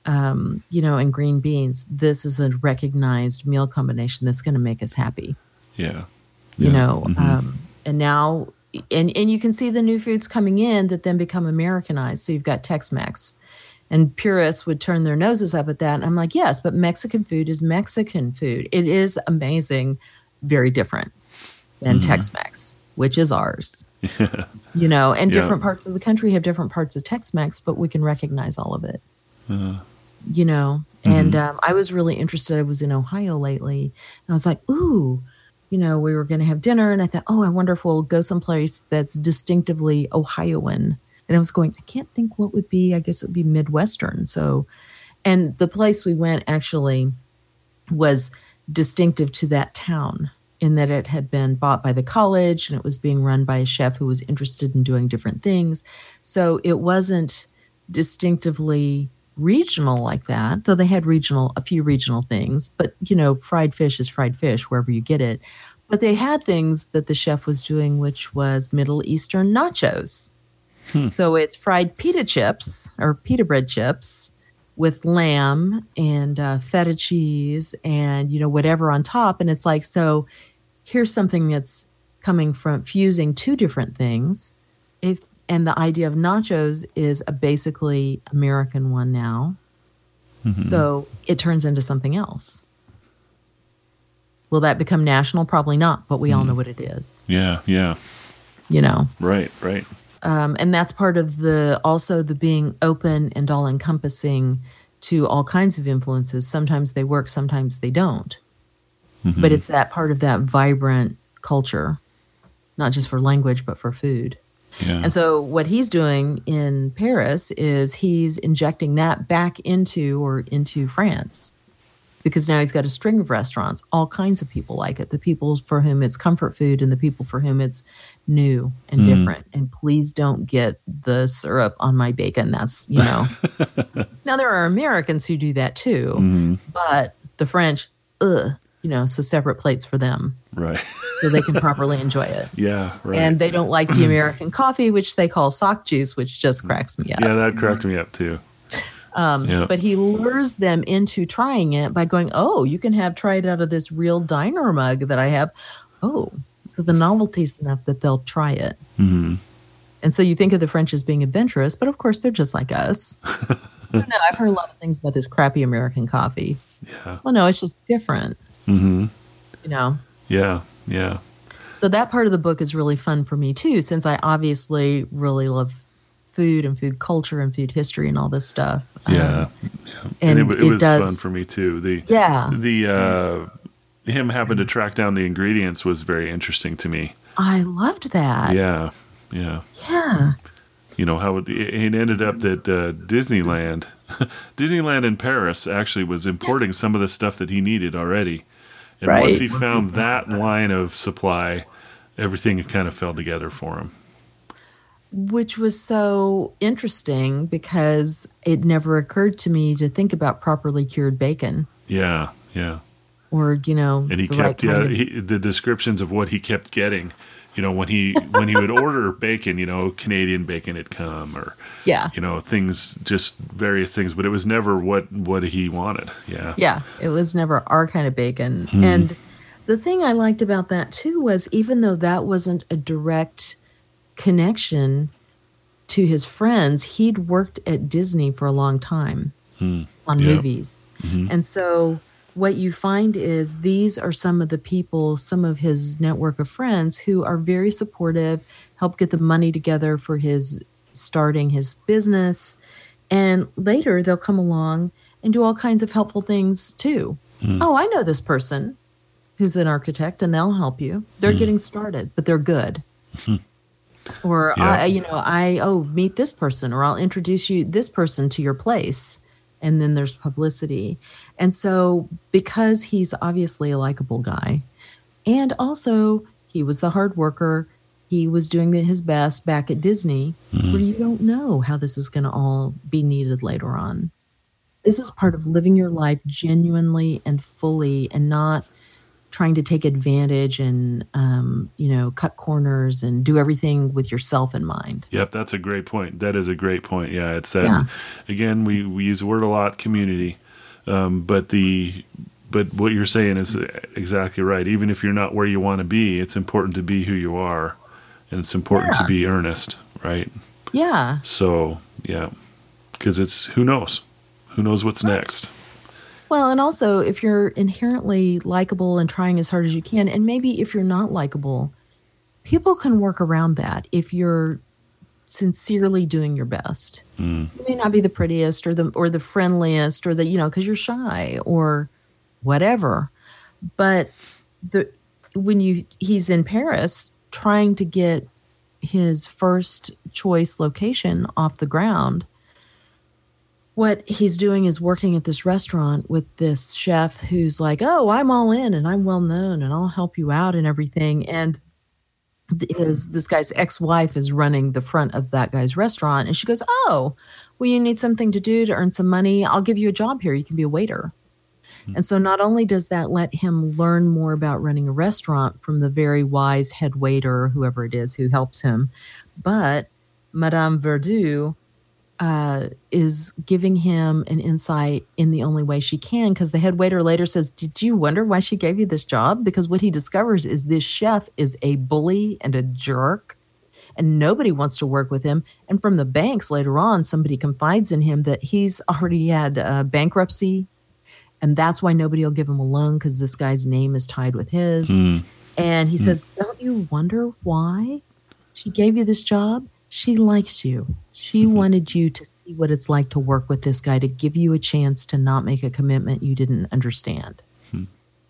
um, you know, and green beans. This is a recognized meal combination that's going to make us happy. Yeah. You Yeah. know, Mhm. um, and now, and and you can see the new foods coming in that then become Americanized. So you've got Tex-Mex, and purists would turn their noses up at that. And I'm like, yes, but Mexican food is Mexican food. It is amazing, very different than Mhm. Tex-Mex, which is ours. Yeah. You know, and Yeah. different parts of the country have different parts of Tex-Mex, but we can recognize all of it. Uh, You know, and Mhm. um, I was really interested. I was in Ohio lately, and I was like, ooh, you know, we were going to have dinner, and I thought, oh, I wonder if we'll go someplace that's distinctively Ohioan. And I was going, I can't think what would be, I guess it would be Midwestern. So, and the place we went actually was distinctive to that town in that it had been bought by the college and it was being run by a chef who was interested in doing different things. So it wasn't distinctively regional like that, though they had regional, a few regional things, but you know, fried fish is fried fish wherever you get it. But they had things that the chef was doing, which was Middle Eastern nachos. Hmm. So it's fried pita chips or pita bread chips with lamb and uh, feta cheese and, you know, whatever on top. And it's like, so here's something that's coming from fusing two different things. If And the idea of nachos is a basically American one now. Mm-hmm. So it turns into something else. Will that become national? Probably not, but we mm. all know what it is. Yeah, yeah. You know. Right, right. Um, and that's part of the, also the being open and all encompassing to all kinds of influences. Sometimes they work, sometimes they don't. Mm-hmm. But it's that part of that vibrant culture, not just for language, but for food. Yeah. And so what he's doing in Paris is he's injecting that back into or into France, because now he's got a string of restaurants. All kinds of people like it. The people for whom it's comfort food and the people for whom it's new and mm. different. And please don't get the syrup on my bacon. That's, you know. Now there are Americans who do that too, mm. but the French, ugh, you know, so separate plates for them. Right. So they can properly enjoy it. Yeah, right. And they don't like the American coffee, which they call sock juice, which just cracks me up. Yeah, that cracked me up too. Um, yeah. But he lures them into trying it by going, oh, you can have tried out of this real diner mug that I have. Oh, so the novelty's enough that they'll try it. Mm-hmm. And so you think of the French as being adventurous, but of course they're just like us. I don't know. I've heard a lot of things about this crappy American coffee. Yeah. Well, no, it's just different. Mm-hmm. You know? Yeah, yeah. So that part of the book is really fun for me too, since I obviously really love food and food culture and food history and all this stuff. Yeah, um, yeah. and, and it, it, it was does, fun for me too. The yeah, the uh, him having to track down the ingredients was very interesting to me. I loved that. Yeah, yeah, yeah. You know how it, it ended up that uh, Disneyland, Disneyland in Paris actually was importing some of the stuff that he needed already, and right. once he found that line of supply, everything kind of fell together for him. Which was so interesting because it never occurred to me to think about properly cured bacon. Yeah, yeah. Or, you know, and he kept right yeah of... he, the descriptions of what he kept getting. You know, when he when he would order bacon, you know, Canadian bacon had come, or yeah, you know, things, just various things, but it was never what what he wanted. Yeah, yeah, it was never our kind of bacon. Mm. And the thing I liked about that too was, even though that wasn't a direct connection to his friends, he'd worked at Disney for a long time mm. on yep. movies, mm-hmm. and so what you find is these are some of the people, some of his network of friends who are very supportive, help get the money together for his starting his business. And later they'll come along and do all kinds of helpful things too. Mm. Oh, I know this person who's an architect and they'll help you. They're mm. getting started, but they're good. Mm. Or, yeah. I, you know, I, oh, meet this person, or I'll introduce you this person to your place. And then there's publicity. And so because he's obviously a likable guy, and also he was the hard worker, he was doing his best back at Disney, mm-hmm. where you don't know how this is going to all be needed later on. This is part of living your life genuinely and fully, and not trying to take advantage and, um, you know, cut corners and do everything with yourself in mind. Yep, that's a great point. That is a great point. Yeah, it's that, yeah. again, we, we use the word a lot, community, um, but the but what you're saying is exactly right. Even if you're not where you want to be, it's important to be who you are, and it's important yeah. to be earnest, right? Yeah. So, yeah, because it's, who knows? Who knows what's right. next? Well, and also if you're inherently likable and trying as hard as you can, and maybe if you're not likable, people can work around that if you're sincerely doing your best. Mm. You may not be the prettiest or the or the friendliest or the, you know, because you're shy or whatever. But the when you he's in Paris trying to get his first choice location off the ground, what he's doing is working at this restaurant with this chef who's like, "Oh, I'm all in and I'm well known and I'll help you out and everything." And th- his this guy's ex-wife is running the front of that guy's restaurant, and she goes, "Oh, well, you need something to do to earn some money. I'll give you a job here. You can be a waiter." And so not only does that let him learn more about running a restaurant from the very wise head waiter, whoever it is who helps him, but Madame Verdu uh, is giving him an insight in the only way she can, because the head waiter later says, "Did you wonder why she gave you this job?" Because what he discovers is this chef is a bully and a jerk, and nobody wants to work with him. And from the banks later on, somebody confides in him that he's already had uh, bankruptcy, and that's why nobody will give him a loan, because this guy's name is tied with his. Mm. And he Mm. says, "Don't you wonder why she gave you this job? She likes you. She Mm-hmm. wanted you to see what it's like to work with this guy, to give you a chance to not make a commitment you didn't understand." Hmm.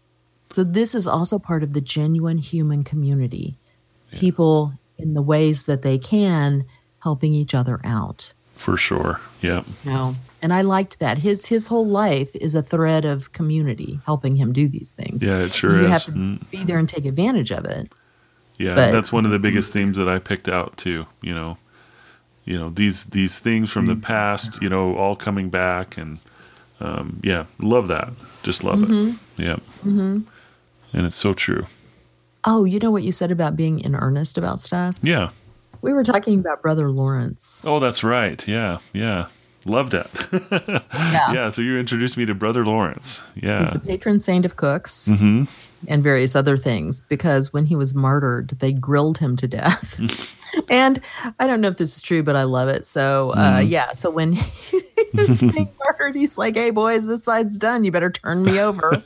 So this is also part of the genuine human community. Yeah. People in the ways that they can helping each other out. For sure. Yeah. You know? And I liked that. His his whole life is a thread of community helping him do these things. Yeah, it sure you is. have to Mm. be there and take advantage of it. Yeah, But- that's one of the biggest themes that I picked out too. You know, you know these these things from the past. You know, all coming back, and um, yeah, love that. Just love Mhm. it. Yeah, Mhm. and it's so true. Oh, you know what you said about being in earnest about stuff? Yeah. We were talking about Brother Lawrence. Oh, that's right. Yeah, yeah. Loved it. Yeah. Yeah. So you introduced me to Brother Lawrence. Yeah. He's the patron saint of cooks Mm-hmm. and various other things, because when he was martyred, they grilled him to death. And I don't know if this is true, but I love it. So, uh, Mhm. yeah. So when he was being martyred, he's like, "Hey, boys, this side's done. You better turn me over."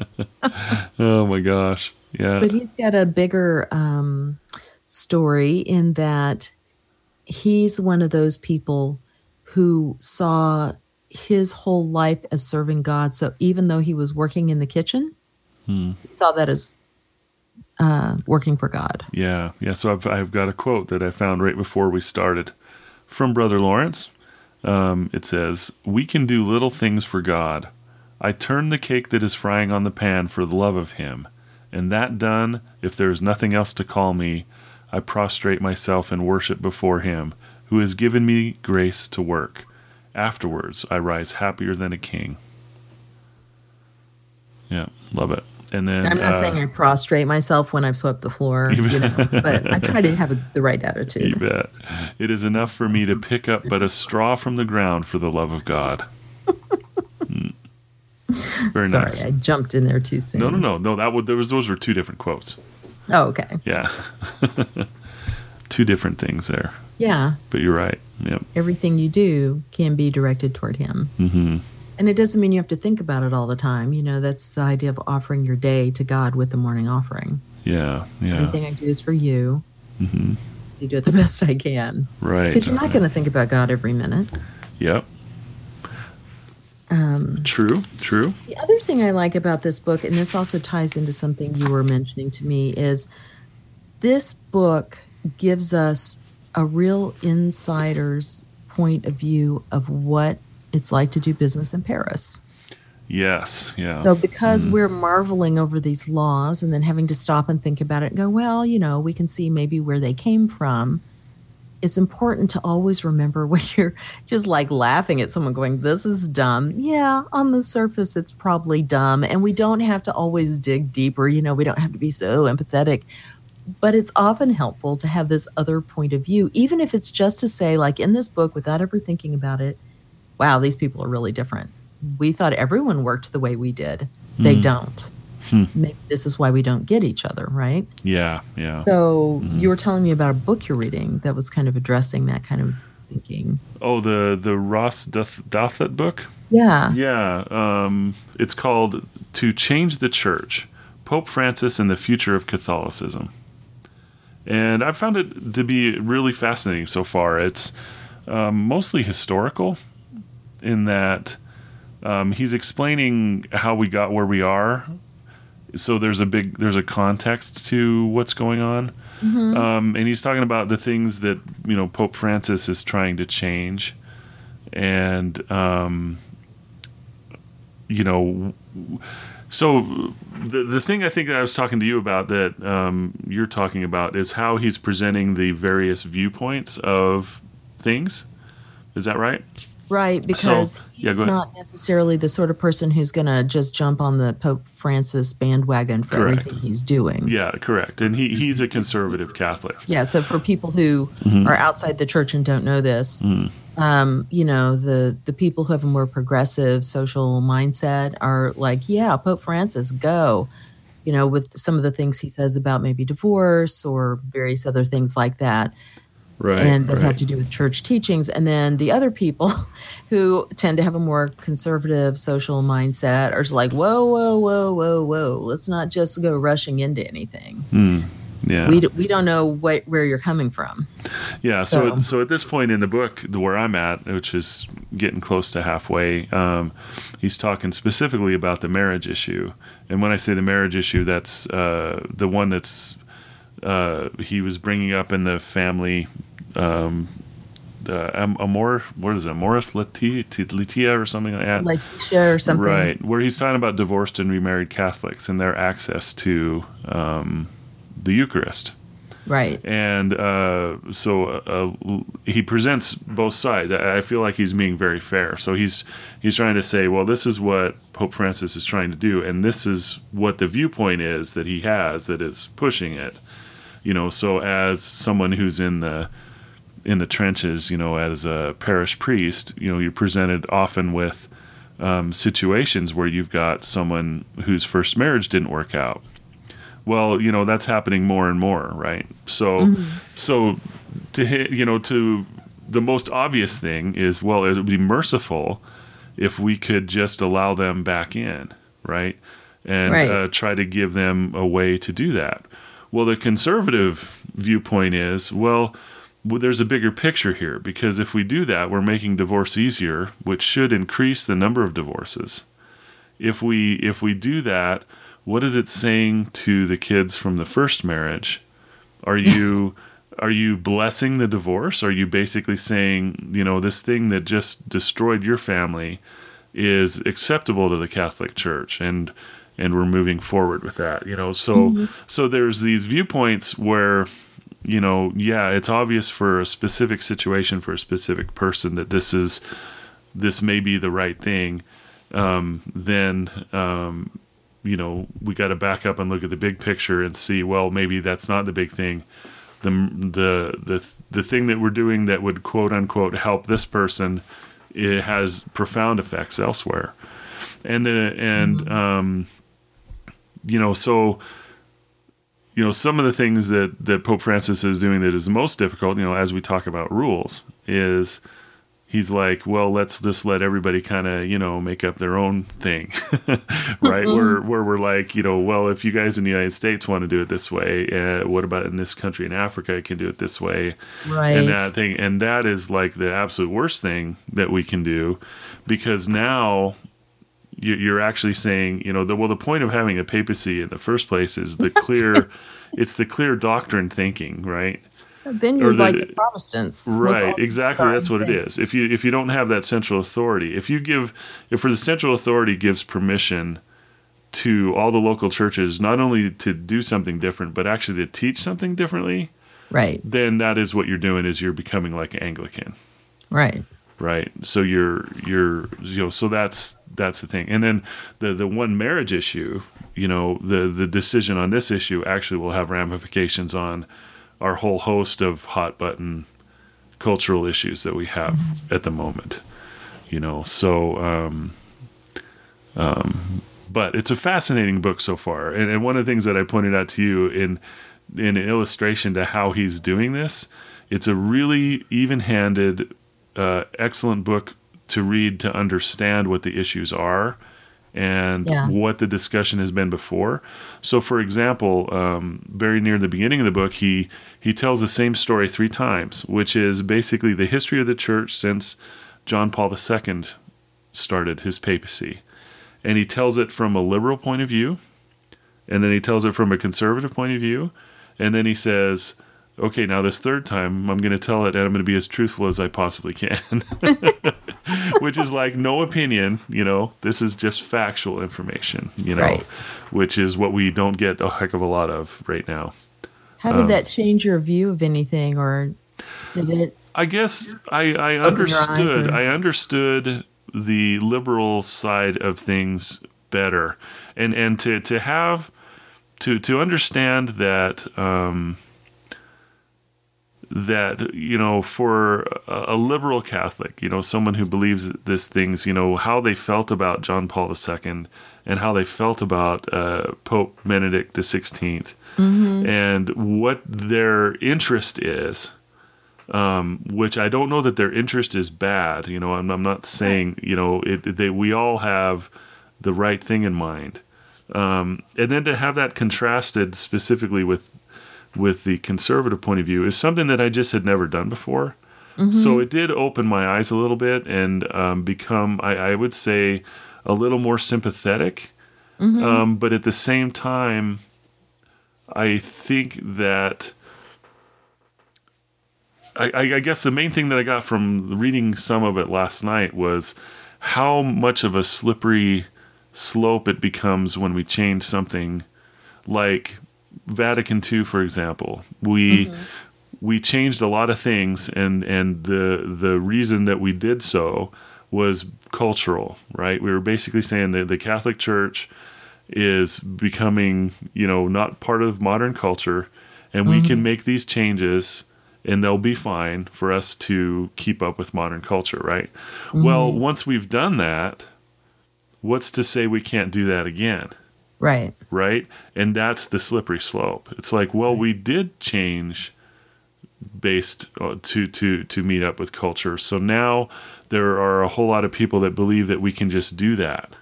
Oh my gosh. Yeah. But he's got a bigger um, story in that he's one of those people who saw his whole life as serving God. So even though he was working in the kitchen, Hmm. he saw that as uh, working for God. Yeah, yeah. So I've I've got a quote that I found right before we started from Brother Lawrence. Um, it says, "We can do little things for God. I turn the cake that is frying on the pan for the love of Him, and that done, if there is nothing else to call me, I prostrate myself and worship before Him, who has given me grace to work. Afterwards, I rise happier than a king." Yeah, love it. And then I'm not uh, saying I prostrate myself when I've swept the floor, You you know, but I try to have a, the right You attitude. bet. It is enough for me to pick up but a straw from the ground for the love of God. Mm. Very Sorry, nice. I jumped in there too soon. No, no, no, no. That would there was those were two different quotes. Oh, okay. Yeah, two different things there. Yeah. But you're right. Yep. Everything you do can be directed toward Him. Mm-hmm. And it doesn't mean you have to think about it all the time. You know, that's the idea of offering your day to God with the morning offering. Yeah. Yeah. Everything I do is for you. Mm-hmm. You do it the best I can. Right. Because you're not going to think about God every minute. Yep. Um, True. True. the other thing I like about this book, and this also ties into something you were mentioning to me, is this book gives us a real insider's point of view of what it's like to do business in Paris. Yes. Yeah. So because Mhm. we're marveling over these laws and then having to stop and think about it and go, well, you know, we can see maybe where they came from. It's important to always remember when you're just like laughing at someone going, this is dumb. Yeah, on the surface, it's probably dumb. And we don't have to always dig deeper. You know, we don't have to be so empathetic. But it's often helpful to have this other point of view, even if it's just to say, like in this book, without ever thinking about it, wow, these people are really different. We thought everyone worked the way we did. They Mhm. don't. Hmm. Maybe this is why we don't get each other, right? Yeah. Yeah. So Mhm. you were telling me about a book you're reading that was kind of addressing that kind of thinking. Oh, the the Ross Doth- Douthat book. Yeah. Yeah, um, it's called "To Change the Church: Pope Francis and the Future of Catholicism," and I've found it to be really fascinating so far. It's um, mostly historical, in that um, he's explaining how we got where we are so there's a big there's a context to what's going on. Mm-hmm. Um, and he's talking about the things that, you know, Pope Francis is trying to change. And, um, you know, so the the thing I think that I was talking to you about that um, you're talking about is how he's presenting the various viewpoints of things. Is that right? Right, because So, yeah, he's go ahead. not necessarily the sort of person who's going to just jump on the Pope Francis bandwagon for Correct. everything he's doing. Yeah, correct. And he, he's a conservative Catholic. Yeah, so for people who Mhm. are outside the church and don't know this, Mm. um, you know, the the people who have a more progressive social mindset are like, yeah, Pope Francis, go. You know, with some of the things he says about maybe divorce or various other things like that. Right. And that right. have to do with church teachings. And then the other people who tend to have a more conservative social mindset are just like, whoa, whoa, whoa, whoa, whoa. Let's not just go rushing into anything. Mm. Yeah. We, d- we don't know what, where you're coming from. Yeah, so So- so at this point in the book, the- where I'm at, which is getting close to halfway, um, he's talking specifically about the marriage issue. And when I say the marriage issue, that's uh, the one that's uh, he was bringing up in the family. Um, the Am- Amor, what is it, Amoris Leti- T- Letia or something like that? Letitia or something. Right, where he's talking about divorced and remarried Catholics and their access to um, the Eucharist. Right. And uh, so uh, he presents both sides. I I feel like he's being very fair. So he's he's trying to say, well, this is what Pope Francis is trying to do, and this is what the viewpoint is that he has that is pushing it. You know, so as someone who's in the in the trenches, you know, as a parish priest, you know, you're presented often with um, situations where you've got someone whose first marriage didn't work out. Well, you know, that's happening more and more, right? So, Mm-hmm. so to hit, you know, to the most obvious thing is, well, it would be merciful if we could just allow them back in, right? And Right. Uh, try to give them a way to do that. Well, the conservative viewpoint is, well, well, there's a bigger picture here, because if we do that, we're making divorce easier, which should increase the number of divorces. If we if we do that, what is it saying to the kids from the first marriage? Are you are you blessing the divorce? Are you basically saying, you know, this thing that just destroyed your family is acceptable to the Catholic Church, and and we're moving forward with that, you know? So Mm-hmm. so there's these viewpoints where, you know, yeah, it's obvious for a specific situation, for a specific person, that this is this may be the right thing. Um, then um, you know, we got to back up and look at the big picture and see, well, maybe that's not the big thing. The the the the thing that we're doing that would quote unquote help this person, it has profound effects elsewhere. And uh, and Mm-hmm. um, you know, so you know, some of the things that that Pope Francis is doing that is the most difficult, you know, as we talk about rules, is he's like, well, let's just let everybody kind of, you know, make up their own thing, right? Where where we're like, you know, well, if you guys in the United States want to do it this way, uh, what about in this country in Africa can do it this way, Right. and that thing, and that is like the absolute worst thing that we can do, because now you- you're actually saying, you know, the, well, the point of having a papacy in the first place is the clear, it's the clear doctrine thinking, right? Then or you're the- like the Protestants. Let's Right, all do exactly. our That's own what it thing. is. If you if you don't have that central authority, if you give, if for the central authority gives permission to all the local churches not only to do something different, but actually to teach something differently, Right. then that is what you're doing. Is you're becoming like Anglican, Right. right? So you're you're you know so that's that's the thing. And then the the one marriage issue, you know, the the decision on this issue actually will have ramifications on our whole host of hot button cultural issues that we have at the moment, you know. So, um, um, but it's a fascinating book so far, and, and one of the things that I pointed out to you in in an illustration to how he's doing this, it's a really even-handed, uh, excellent book to read to understand what the issues are and Yeah. what the discussion has been before. So, for example, um, very near the beginning of the book, he he tells the same story three times, which is basically the history of the church since John Paul the Second started his papacy. And he tells it from a liberal point of view, And then he tells it from a conservative point of view. And then he says, okay, now this third time, I'm going to tell it and I'm going to be as truthful as I possibly can. Which is like no opinion, you know, this is just factual information, you know, Right. which is what we don't get a heck of a lot of right now. How did Um, that change your view of anything, or did it? I guess I, I Open your eyes, understood. or- I understood the liberal side of things better, and and to to have to to understand that um, that you know, for a, a liberal Catholic, you know, someone who believes these things, you know, how they felt about John Paul the Second and how they felt about uh, Pope Benedict the Sixteenth, Mm-hmm. and what their interest is. Um, which I don't know that their interest is bad. You know, I'm, I'm not saying, you know, it, they, we all have the right thing in mind. Um, and then to have that contrasted specifically with, with the conservative point of view is something that I just had never done before. So it did open my eyes a little bit and um, become, I, I would say, a little more sympathetic. Um, but at the same time, I think that I, I guess the main thing that I got from reading some of it last night was how much of a slippery slope it becomes when we change something like Vatican Two, for example. We mm-hmm. we changed a lot of things, and, and the the reason that we did so was cultural, right? We were basically saying that the Catholic Church is becoming, you know, not part of modern culture, and we mm-hmm. can make these changes and they'll be fine for us to keep up with modern culture, right? Mm-hmm. Well, once we've done that, what's to say we can't do that again? Right. Right? And that's the slippery slope. It's like, well, we did change based to to to meet up with culture. So now there are a whole lot of people that believe that we can just do that.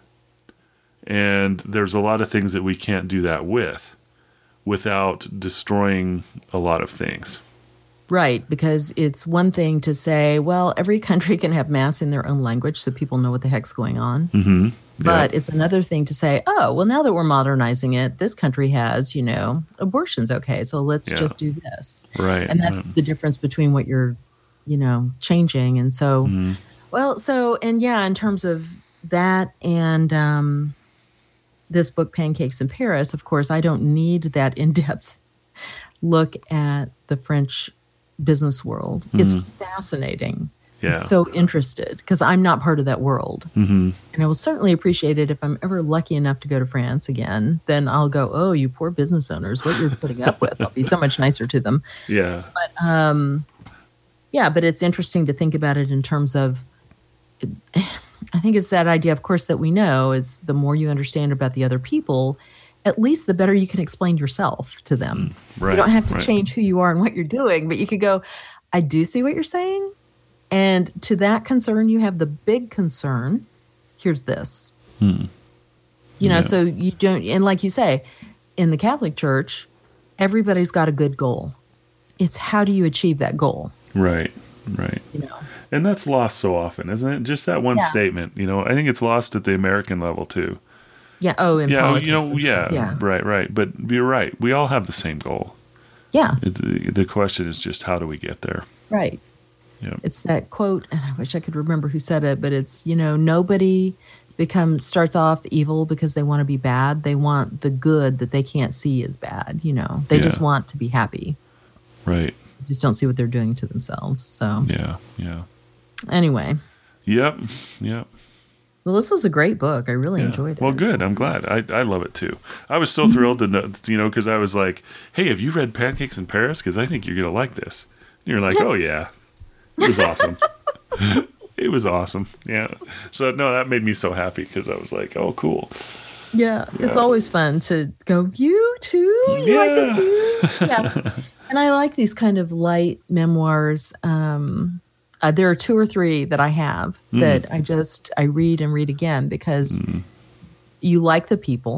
And there's a lot of things that we can't do that with without destroying a lot of things. Right, because it's one thing to say, well, every country can have mass in their own language so people know what the heck's going on. Mm-hmm. Yeah. But it's another thing to say, oh, well, now that we're modernizing it, this country has, you know, abortion's okay, so let's Yeah. just do this. Right. And that's right. the difference between what you're, you know, changing. And so, Mm-hmm. well, so, and yeah, in terms of that and um, this book, Pancakes in Paris, of course, I don't need that in-depth look at the French business world. Mm-hmm. It's fascinating. Yeah. I'm so interested because I'm not part of that world. Mm-hmm. And I will certainly appreciate it if I'm ever lucky enough to go to France again. Then I'll go, oh, you poor business owners, what you're putting up with. I'll be so much nicer to them. Yeah. But um, yeah, but it's interesting to think about it in terms of, I think it's that idea, of course, that we know is the more you understand about the other people, at least the better you can explain yourself to them. Right, you don't have to right. change who you are and what you're doing, but you could go, I do see what you're saying. And to that concern, you have the big concern. Here's this. Hmm. You know, Yeah. so you don't, and like you say, in the Catholic Church, everybody's got a good goal. It's how do you achieve that goal? Right. Right. You know? And that's lost so often, isn't it? Just that one Yeah. statement. You know, I think it's lost at the American level too. Yeah. Oh, in yeah. politics. You know. and Yeah, stuff. Yeah. Right. Right. But you're right. We all have the same goal. Yeah. It, the, the question is just how do we get there? Right. Yeah. It's that quote, and I wish I could remember who said it, but it's, you know, nobody becomes starts off evil because they want to be bad. They want the good that they can't see as bad. You know, they Yeah. just want to be happy. Right. They just don't see what they're doing to themselves. So Yeah. Yeah. anyway, Yep. Yep. well, this was a great book. I really Yeah. enjoyed it. Well, good. I'm glad. I, I love it too. I was so thrilled to know, you know, because I was like, hey, have you read Pancakes in Paris? Because I think you're going to like this. And you're like, oh, yeah. It was awesome. It was awesome. Yeah. So, no, that made me so happy because I was like, oh, cool. Yeah, it's Yeah. always fun to go, you too? You like it Yeah. too? Yeah. And I like these kind of light memoirs. Um, uh, there are two or three that I have Mm. that I just, I read and read again because you like the people.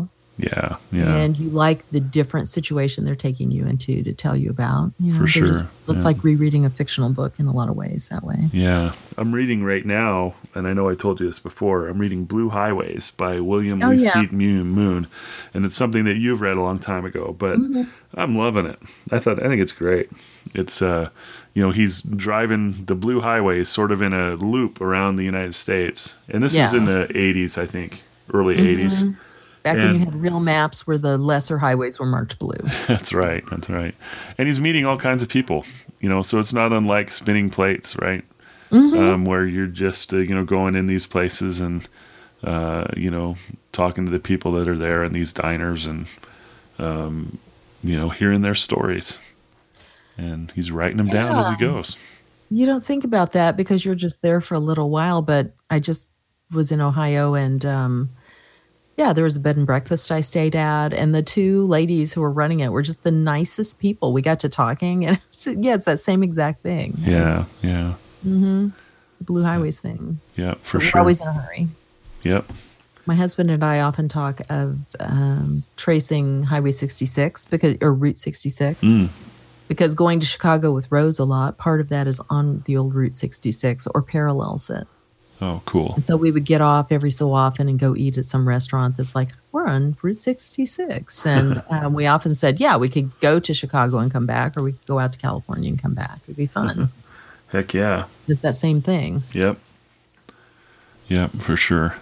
Yeah, yeah. And you like the different situation they're taking you into to tell you about. You know, For they're just- sure, It's yeah. like rereading a fictional book in a lot of ways that way. Yeah. I'm reading right now, and I know I told you this before, I'm reading Blue Highways by William Oh, Lee yeah. Steed Moon. And it's something that you've read a long time ago, but Mm-hmm. I'm loving it. I thought, I think it's great. It's, uh, you know, he's driving the Blue Highways sort of in a loop around the United States. And this is Yeah. in the eighties, I think, early eighties. Back when you And- had real maps where the lesser highways were marked blue. That's right. That's right. And he's meeting all kinds of people, you know, so it's not unlike Spinning Plates, right? Um, where you're just, uh, you know, going in these places and, uh, you know, talking to the people that are there in these diners and, um, you know, hearing their stories. And he's writing them down as he Yeah. goes. You don't think about that because you're just there for a little while, but I just was in Ohio and um yeah, there was a bed and breakfast I stayed at, and the two ladies who were running it were just the nicest people. We got to talking, and it's just, yeah, it's that same exact thing. Yeah. Yeah. The Blue Highways thing. Yeah, for We're sure. always in a hurry. Yep. My husband and I often talk of um, tracing Highway sixty-six because or Route sixty-six. Mm. Because going to Chicago with Rose a lot, part of that is on the old Route sixty-six or parallels it. Oh, cool. And so we would get off every so often and go eat at some restaurant that's like, we're on Route sixty-six. And um, we often said, yeah, we could go to Chicago and come back, or we could go out to California and come back. It'd be fun. Heck yeah. It's that same thing. Yep. Yep, for sure.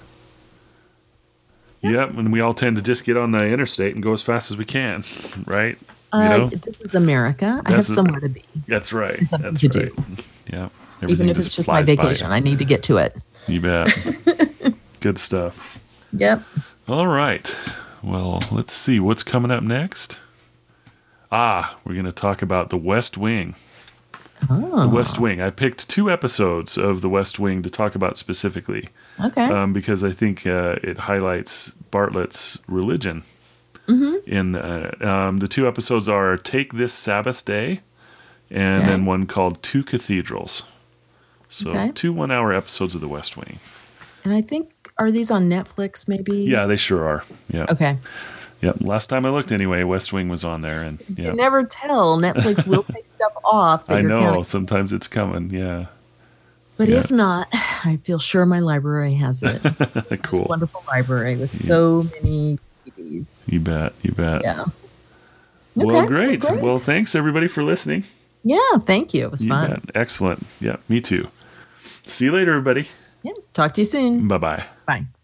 Yep, and we all tend to just get on the interstate and go as fast as we can, right? You Uh, know? this is America. I have That's a- somewhere to be. That's right. something That's to right. do. Yep. Even Everything if it's just my flies by vacation, I need to get to it. you. You bet. Good stuff. Yep. All right. Well, let's see what's coming up next. Ah, we're going to talk about The West Wing. Oh, The West Wing. I picked two episodes of The West Wing to talk about specifically okay. um, because I think uh, it highlights Bartlett's religion. Mm-hmm. In uh, um, the two episodes are Take This Sabbath Day and Okay. then one called Two Cathedrals. So Okay. two one-hour episodes of The West Wing. And I think, are these on Netflix maybe? Yeah, they sure are. Yeah. Okay. Yep. Last time I looked anyway, West Wing was on there. And You yeah, never tell. Netflix will take stuff off. That I you're know. counting. Sometimes it's coming. Yeah. But Yeah. if not, I feel sure my library has it. It's a Cool. wonderful library with so many D V Ds. You bet. You bet. Yeah. Well, Okay, great. great. Well, thanks everybody for listening. Yeah, thank you. It was You fun. bet. Excellent. Yeah, me too. See you later, everybody. Yeah. Talk to you soon. Bye bye. Bye.